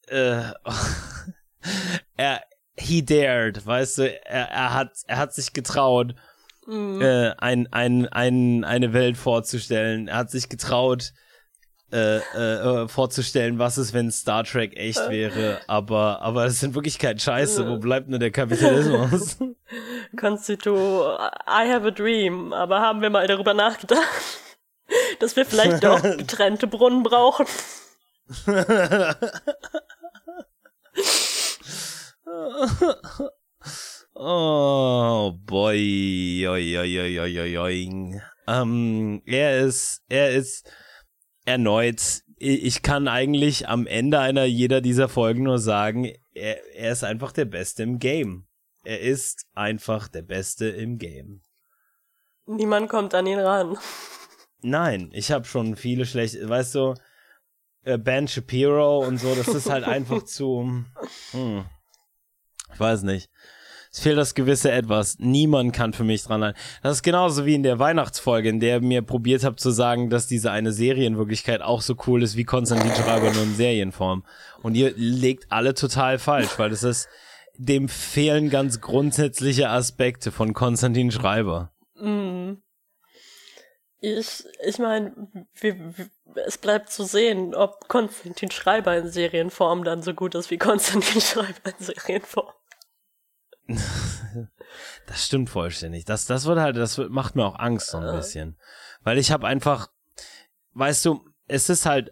he dared, weißt du, er hat sich getraut, eine Welt vorzustellen. Er hat sich getraut, vorzustellen, was ist, wenn Star Trek echt wäre, aber es ist in Wirklichkeit scheiße. Wo bleibt nur der Kapitalismus? Konstitu, I have a dream, aber haben wir mal darüber nachgedacht, dass wir vielleicht doch getrennte Brunnen brauchen? Oh boy, oi. Er ist erneut, ich kann eigentlich am Ende jeder dieser Folgen nur sagen, er ist einfach der Beste im Game. Er ist einfach der Beste im Game. Niemand kommt an ihn ran. Nein, ich habe schon viele schlechte, weißt du, Ben Shapiro und so, das ist halt einfach zu, ich weiß nicht. Es fehlt das gewisse Etwas. Niemand kann für mich dran halten. Das ist genauso wie in der Weihnachtsfolge, in der mir probiert habe zu sagen, dass diese eine Serie in Wirklichkeit auch so cool ist wie Konstantin Schreiber, nur in Serienform. Und ihr legt alle total falsch, weil dem fehlen ganz grundsätzliche Aspekte von Konstantin Schreiber. Ich meine, es bleibt zu sehen, ob Konstantin Schreiber in Serienform dann so gut ist wie Konstantin Schreiber in Serienform. Das stimmt vollständig. Das macht mir auch Angst so ein bisschen. Weil ich habe einfach, weißt du, es ist halt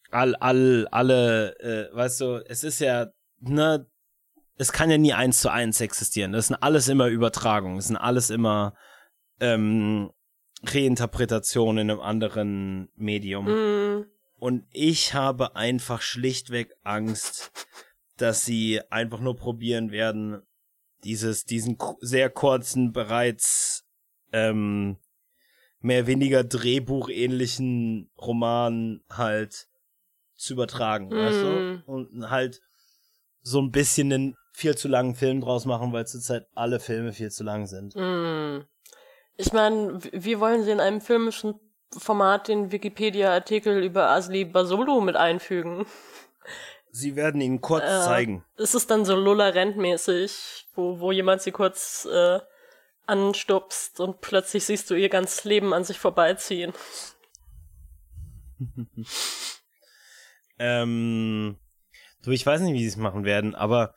weißt du, es ist ja, ne, es kann ja nie 1:1 existieren. Das sind alles immer Übertragungen, das sind alles immer Reinterpretationen in einem anderen Medium. Und ich habe einfach schlichtweg Angst, dass sie einfach nur probieren werden, diesen sehr kurzen, bereits mehr weniger drehbuchähnlichen Roman halt zu übertragen, weißt du? Und halt so ein bisschen einen viel zu langen Film draus machen, weil zurzeit alle Filme viel zu lang sind. Ich meine, wie wollen sie in einem filmischen Format den Wikipedia-Artikel über Asli Basolo mit einfügen? Sie werden ihn kurz zeigen. Ist es dann so Lola-Rent-mäßig, wo jemand sie kurz anstupst und plötzlich siehst du ihr ganzes Leben an sich vorbeiziehen? Du, ich weiß nicht, wie sie es machen werden, aber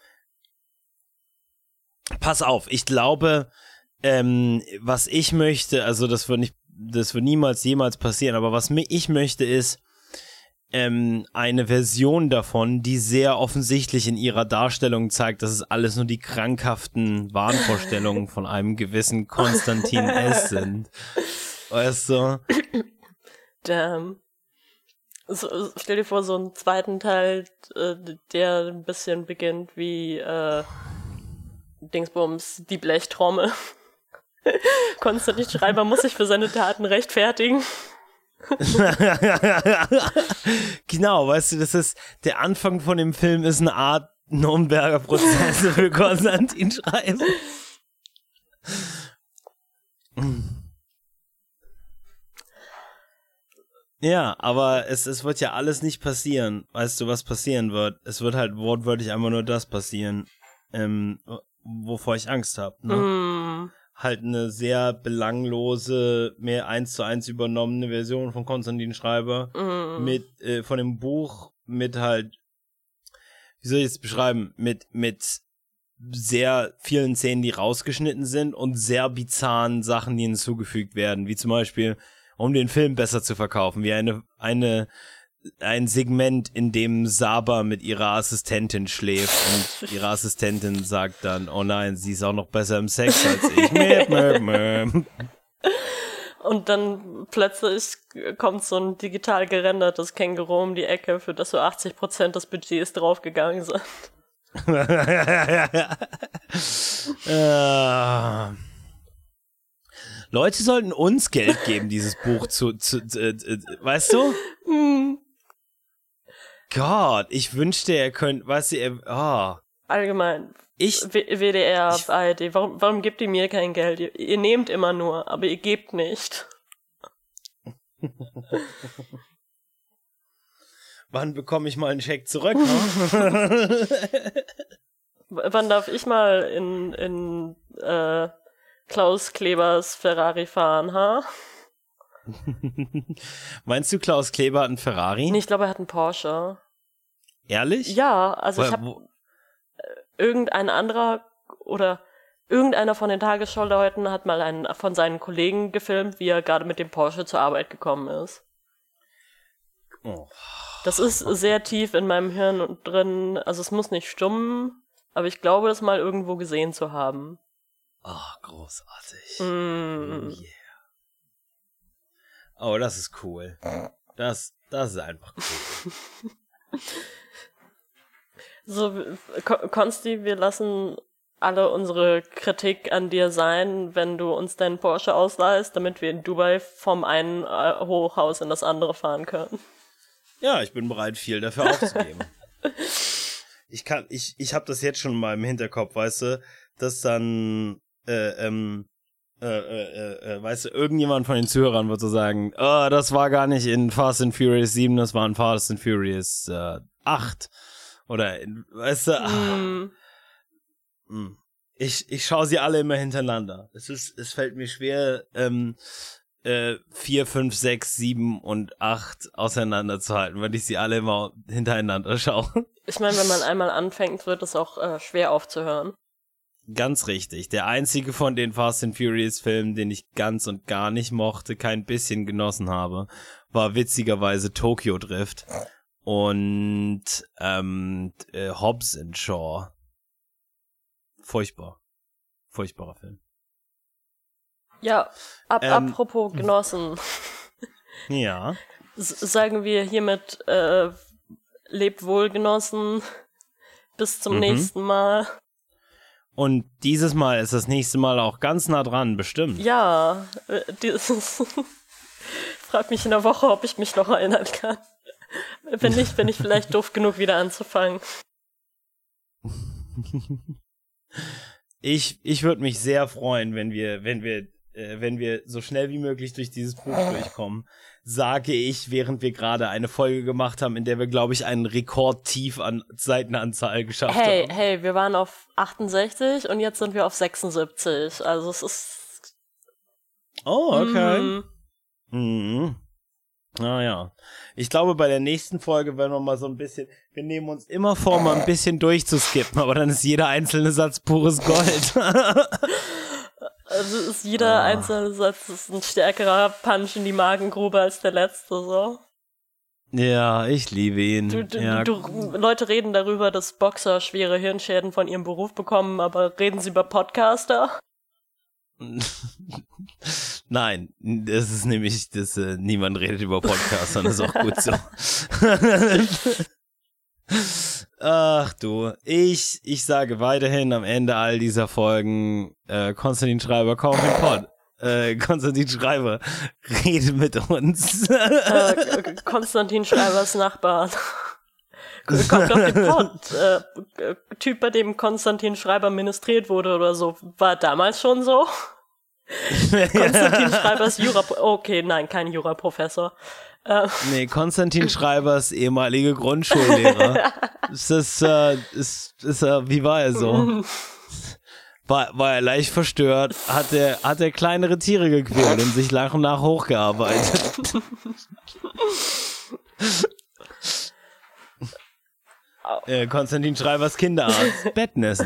pass auf, ich glaube, was ich möchte, also das wird niemals jemals passieren, aber was ich möchte ist, eine Version davon, die sehr offensichtlich in ihrer Darstellung zeigt, dass es alles nur die krankhaften Wahnvorstellungen von einem gewissen Konstantin S. sind. Weißt du? Damn. So, stell dir vor, so einen zweiten Teil, der ein bisschen beginnt wie Dingsbums, die Blechtrommel. Konstantin Schreiber muss sich für seine Taten rechtfertigen. Genau, weißt du, das ist, der Anfang von dem Film ist eine Art Nürnberger Prozesse für Konstantin Schreiber. Ja, aber es wird ja alles nicht passieren. Weißt du, was passieren wird? Es wird halt wortwörtlich einfach nur das passieren, wovor ich Angst habe, ne? Halt eine sehr belanglose, mehr 1:1 übernommene Version von Konstantin Schreiber mit von dem Buch mit halt, wie soll ich es beschreiben, mit sehr vielen Szenen, die rausgeschnitten sind und sehr bizarren Sachen, die hinzugefügt werden, wie zum Beispiel, um den Film besser zu verkaufen, wie ein Segment, in dem Saba mit ihrer Assistentin schläft und ihre Assistentin sagt dann, oh nein, sie ist auch noch besser im Sex als ich. Und dann plötzlich kommt so ein digital gerendertes Känguru um die Ecke, für das so 80% des Budgets draufgegangen sind. Leute sollten uns Geld geben, dieses Buch weißt du? Gott, ich wünschte, er könnte, weißt du, Allgemein. WDR, ARD, warum gebt ihr mir kein Geld? Ihr nehmt immer nur, aber ihr gebt nicht. Wann bekomme ich mal einen Scheck zurück? Wann darf ich mal in Klaus Klebers Ferrari fahren, ha? Meinst du, Klaus Kleber hat einen Ferrari? Nee, ich glaube, er hat einen Porsche. Ehrlich? Ja, also ich habe irgendein anderer oder irgendeiner von den Tagesschau-Leuten hat mal einen von seinen Kollegen gefilmt, wie er gerade mit dem Porsche zur Arbeit gekommen ist. Oh. Das ist sehr tief in meinem Hirn drin, also es muss nicht stimmen, aber ich glaube, das mal irgendwo gesehen zu haben. Oh, großartig. Oh, yeah. Oh, das ist cool. Das ist einfach cool. So, Konsti, wir lassen alle unsere Kritik an dir sein, wenn du uns deinen Porsche ausleihst, damit wir in Dubai vom einen Hochhaus in das andere fahren können. Ja, ich bin bereit, viel dafür aufzugeben. Ich habe das jetzt schon mal im Hinterkopf, weißt du, dass dann weißt du, irgendjemand von den Zuhörern wird so sagen, oh, das war gar nicht in Fast and Furious 7, das war in Fast and Furious 8. Oder, weißt du, ich schaue sie alle immer hintereinander. Es fällt mir schwer, 4, 5, 6, 7 und 8 auseinanderzuhalten, weil ich sie alle immer hintereinander schaue. Ich meine, wenn man einmal anfängt, wird es auch schwer aufzuhören. Ganz richtig. Der einzige von den Fast and Furious Filmen, den ich ganz und gar nicht mochte, kein bisschen genossen habe, war witzigerweise Tokyo Drift und Hobbs and Shaw. Furchtbarer Film. Ja, apropos genossen. Ja. Sagen wir hiermit lebt wohl, Genossen. Bis zum nächsten Mal. Und dieses Mal ist das nächste Mal auch ganz nah dran, bestimmt. Ja, frag mich in der Woche, ob ich mich noch erinnern kann. Wenn nicht, bin ich vielleicht doof genug, wieder anzufangen. Ich würde mich sehr freuen, wenn wir so schnell wie möglich durch dieses Buch durchkommen, sage ich, während wir gerade eine Folge gemacht haben, in der wir, glaube ich, einen Rekordtief an Seitenanzahl geschafft haben. Hey, wir waren auf 68 und jetzt sind wir auf 76. Also es ist... Oh, okay. Naja. Ich glaube, bei der nächsten Folge werden wir mal so ein bisschen... Wir nehmen uns immer vor, mal ein bisschen durchzuskippen, aber dann ist jeder einzelne Satz pures Gold. Also ist jeder einzelne Satz ist ein stärkerer Punch in die Magengrube als der letzte, so. Ja, ich liebe ihn. Leute reden darüber, dass Boxer schwere Hirnschäden von ihrem Beruf bekommen, aber reden sie über Podcaster? Nein, das ist nämlich, niemand redet über Podcaster, das ist auch gut so. Ach du, ich sage weiterhin am Ende all dieser Folgen, Konstantin Schreiber, kauf den Pod. Konstantin Schreiber, rede mit uns. Konstantin Schreibers Nachbar. Kommt auf den Pod. Typ, bei dem Konstantin Schreiber ministriert wurde oder so, war damals schon so. Konstantin Schreibers okay, nein, kein Juraprofessor. Nee, Konstantin Schreibers ehemalige Grundschullehrer. Wie war er so? War er leicht verstört, hat er kleinere Tiere gequält und sich nach und nach hochgearbeitet. Konstantin Schreibers Kinderarzt, Bettnässen.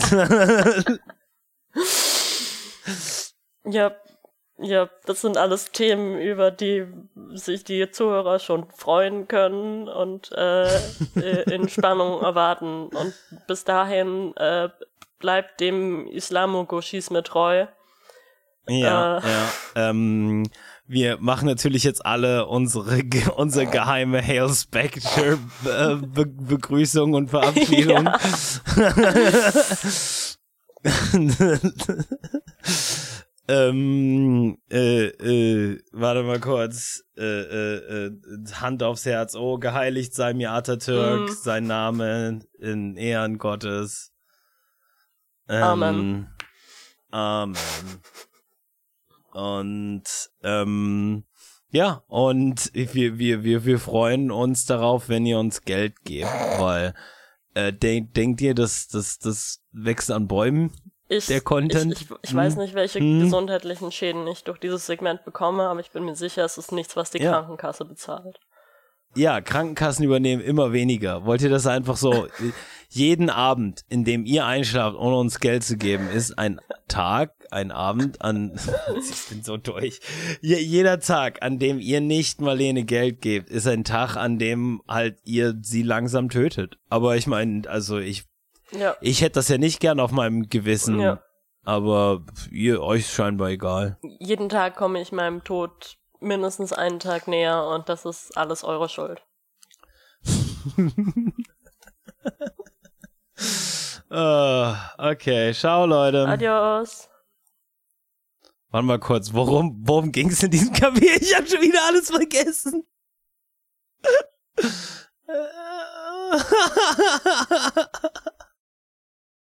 Ja, das sind alles Themen, über die sich die Zuhörer schon freuen können und in Spannung erwarten. Und bis dahin bleibt dem Islamo-Gauchisme treu. Ja. Wir machen natürlich jetzt alle unsere geheime Hail Spectre Begrüßung und Verabschiedung. Ja. Warte mal kurz. Hand aufs Herz. Oh, geheiligt sei mir Atatürk, sein Name in Ehren Gottes. Amen. Amen. Und ja, und wir freuen uns darauf, wenn ihr uns Geld gebt, weil denkt ihr, das wächst an Bäumen? Der Content? Ich weiß nicht, welche gesundheitlichen Schäden ich durch dieses Segment bekomme, aber ich bin mir sicher, es ist nichts, was die Krankenkasse bezahlt. Ja, Krankenkassen übernehmen immer weniger. Wollt ihr das einfach so? Jeden Abend, in dem ihr einschlaft, ohne uns Geld zu geben, ist ein Abend an, ich bin so durch. Jeder Tag, an dem ihr nicht Marlene Geld gebt, ist ein Tag, an dem halt ihr sie langsam tötet. Aber ich meine, also ich hätte das ja nicht gern auf meinem Gewissen, aber euch scheinbar egal. Jeden Tag komme ich meinem Tod mindestens einen Tag näher und das ist alles eure Schuld. Okay, ciao Leute. Adios. Warte mal kurz, worum ging es in diesem Kapitel? Ich habe schon wieder alles vergessen.